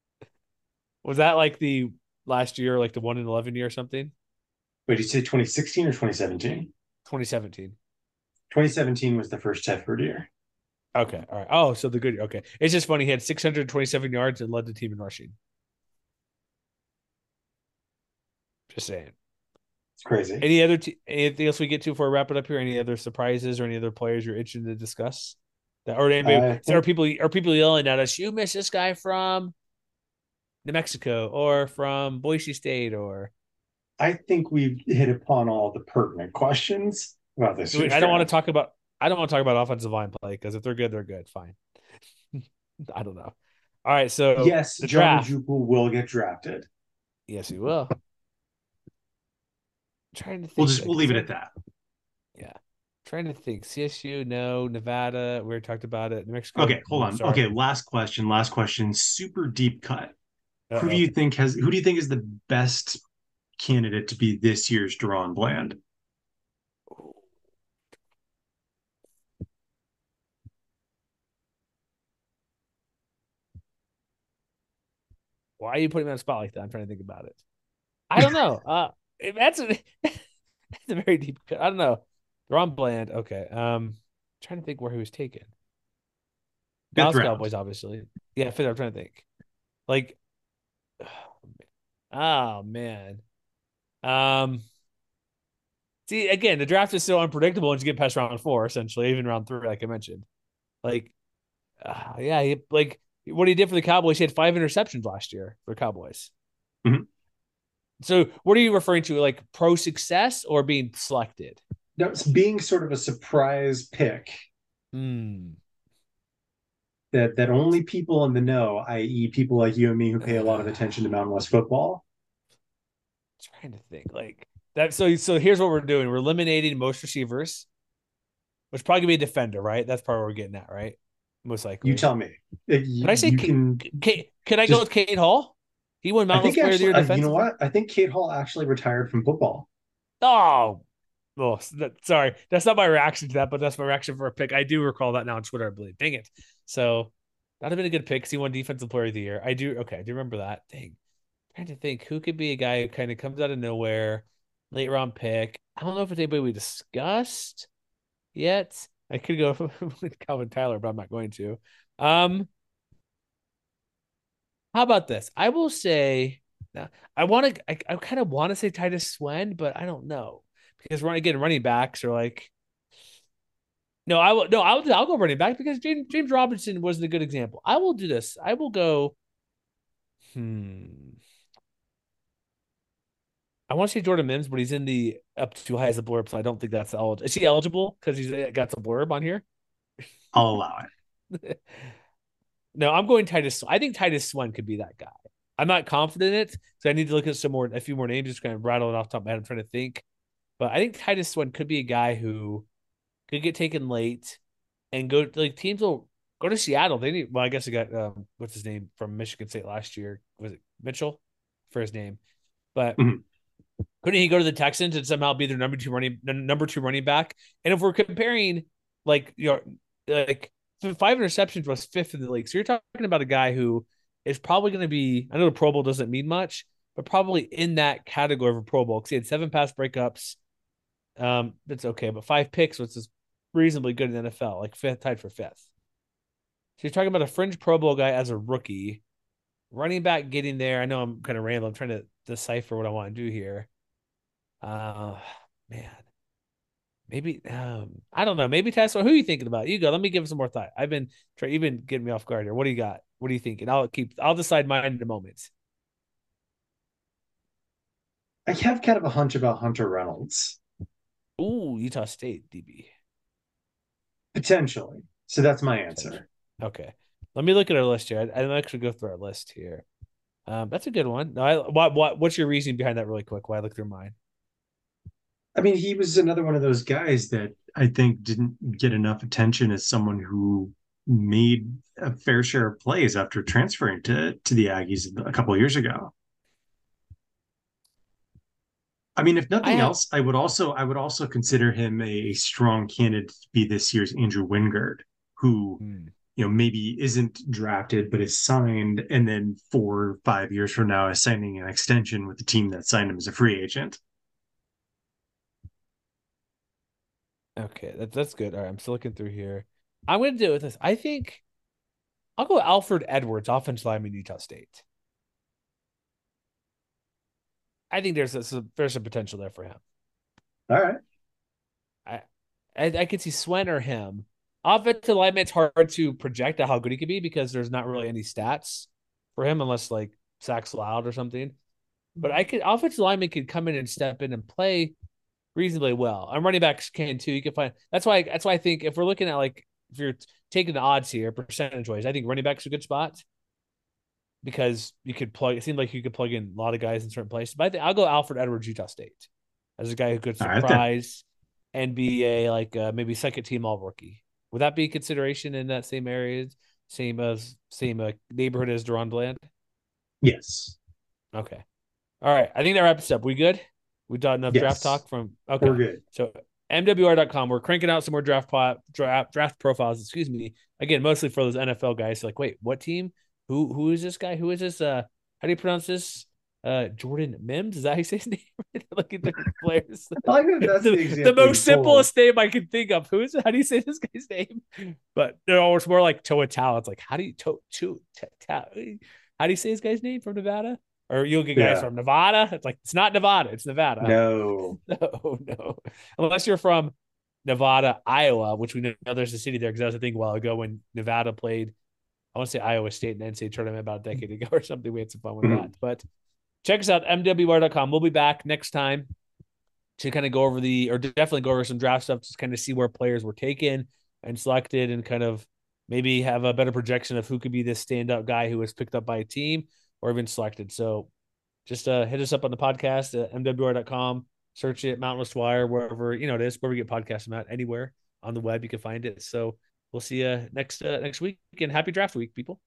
Was that like the last year, like the 1 in 11 year or something? Wait, did you say 2016 or 2017? 2017. 2017 was the first Tedford year. Okay. All right. Oh, so the good year. Okay. It's just funny. He had 627 yards and led the team in rushing. Just saying. It's crazy. Anything else we get to before we wrap it up here? Any other surprises or any other players you're itching to discuss? Are people yelling at us? You miss this guy from New Mexico or from Boise State or? I think we've hit upon all the pertinent questions about this. I don't want to talk about offensive line play because if they're good, they're good. Fine. I don't know. All right, so yes, John Ojukwu will get drafted. Yes, he will. Trying to We'll think. just Like, we'll leave it at that. yeah. Trying to think. CSU, no. Nevada, we already talked about it. New Mexico, Okay, hold on. sorry. Okay, last question. Last question. Super deep cut. Who do Uh-oh. you think has? Who do you think is the best candidate to be this year's DeRon Bland? Why are you putting me on a spot like that? I'm trying to think about it. I don't know. That's a, that's a very deep cut. I don't know. Ron Bland. Okay. Trying to think where he was taken. Fifth Dallas round. Cowboys, obviously. Yeah, fifth. I'm trying to think. Like, oh man. Um, See, again, the draft is so unpredictable once you get past round four, essentially, even round three, like I mentioned. Like, yeah, like what he did for the Cowboys, he had 5 interceptions last year for Cowboys. Mm-hmm. So, what are you referring to, like pro success or being selected? Now, it's being sort of a surprise pick Hmm. that only people in the know, i.e., people like you and me who pay a lot of attention to Mountain West football. Trying to think like that. So here's what we're doing: we're eliminating most receivers, which probably gonna be a defender, right? That's probably what we're getting at, right? Most likely. You tell me. Can I say You can Can I go just. with Kate Hall? He won I Mountain think West Player of the actually, Year you know defensive. what? I think Kate Hall actually retired from football. Oh, well, sorry, that's not my reaction to that, but that's my reaction for a pick. I do recall that now on Twitter, I believe. Dang it! So that'd have been a good pick. 'Cause he won Defensive Player of the Year. I do. Okay, I do remember that. Dang. Trying to think who could be a guy who kind of comes out of nowhere, late round pick. I don't know if it's anybody we discussed yet. I could go with Calvin Tyler, but I'm not going to. Um, how about this? I will say, now, I kind of want to say Titus Swen, but I don't know because running backs are like, no, I'll go running back because James Robinson wasn't a good example. I will do this. I will go. Hmm. I want to say Jordan Mims, but he's in the up to high as a blurb, so I don't think that's eligible. Is he eligible because he's got the blurb on here? I'll allow it. No, I'm going Titus. I think Titus Swen could be that guy. I'm not confident in it, so I need to look at a few more names, just kind of rattle it off the top of my head. I'm trying to think, but I think Titus Swen could be a guy who could get taken late and go like teams will go to Seattle. They need. Well, I guess they got what's his name from Michigan State last year? Was it Mitchell for his name? But Mhm. couldn't he go to the Texans and somehow be their number two running back? And if we're comparing, like like 5 interceptions was fifth in the league, so you're talking about a guy who is probably going to be. I know the Pro Bowl doesn't mean much, but probably in that category of a Pro Bowl because he had 7 pass breakups. That's okay, but 5 picks, which is reasonably good in the NFL, like fifth, tied for fifth. So you're talking about a fringe Pro Bowl guy as a rookie, running back getting there. I know I'm kind of rambling. I'm trying to decipher what I want to do here. Uh, man, maybe I don't know. Maybe Tesla. Who are you thinking about? You go. Let me give it some more thought. You've been getting me off guard here. What do you got? What are you thinking? I'll decide mine in a moment. I have kind of a hunch about Hunter Reynolds, Ooh, Utah State DB. potentially. So that's my answer. Okay. Let me look at our list here. I'll actually go through our list here. That's a good one. No, what's your reasoning behind that really quick? Why I look through mine? I mean, he was another one of those guys that I think didn't get enough attention as someone who made a fair share of plays after transferring to the Aggies a couple of years ago. I mean, if I nothing have else, I would also consider him a strong candidate to be this year's Andrew Wingard, who hmm. maybe isn't drafted but is signed, and then 4 or 5 years from now is signing an extension with the team that signed him as a free agent. Okay, that's good. All right, I'm still looking through here. I'm gonna do it with this. I think I'll go Alfred Edwards, offensive lineman, Utah State. I think there's some potential there for him. All right. I I could see Swen or him. Offensive lineman, it's hard to project how good he could be because there's not really any stats for him unless like sacks allowed or something. But I could offensive lineman could come in and step in and play reasonably well. I'm running backs can too. You can find that's why I think if we're looking at like if you're taking the odds here percentage wise, I think running back's a good spot. because you could plug. It seemed like you could plug in a lot of guys in certain places. But I think I'll go Alfred Edwards, Utah State, as a guy who could All right, then. surprise and be a maybe second team all rookie. Would that be a consideration in that same area, same neighborhood as Deron Bland? Yes. Okay. All right. I think that wraps up. We good? We done enough draft Yes. talk from okay. We're good. So MWR.com, we're cranking out some more draft profiles, excuse me. Again, mostly for those NFL guys. Like, wait, what team? Who is this guy? Who is this? How do you pronounce this? Jordan Mims? Is that how you say his name? Look at the players. I like that that's the the example most you pulled. simplest name I can think of. Who is it? How do you say this guy's name? But no, it's more like Toa Tal. It's like, how do you how do you say this guy's name from Nevada? Or you'll get guys from Nevada. It's like, it's not Nevada, it's Nevada. No. No. Unless you're from Nevada, Iowa, which we know there's a city there, because that was a thing a while ago when Nevada played, I want to say Iowa State in the NCAA tournament about a decade ago or something. We had some fun with that. But check us out, MWR.com. We'll be back next time to kind of go over definitely go over some draft stuff, just kind of see where players were taken and selected, and kind of maybe have a better projection of who could be this standout guy who was picked up by a team or even selected. So just hit us up on the podcast at MWR.com, search it, Mountain West Wire, wherever, it is, where we get podcasts at, anywhere on the web, you can find it. So we'll see you next week, and happy draft week, people.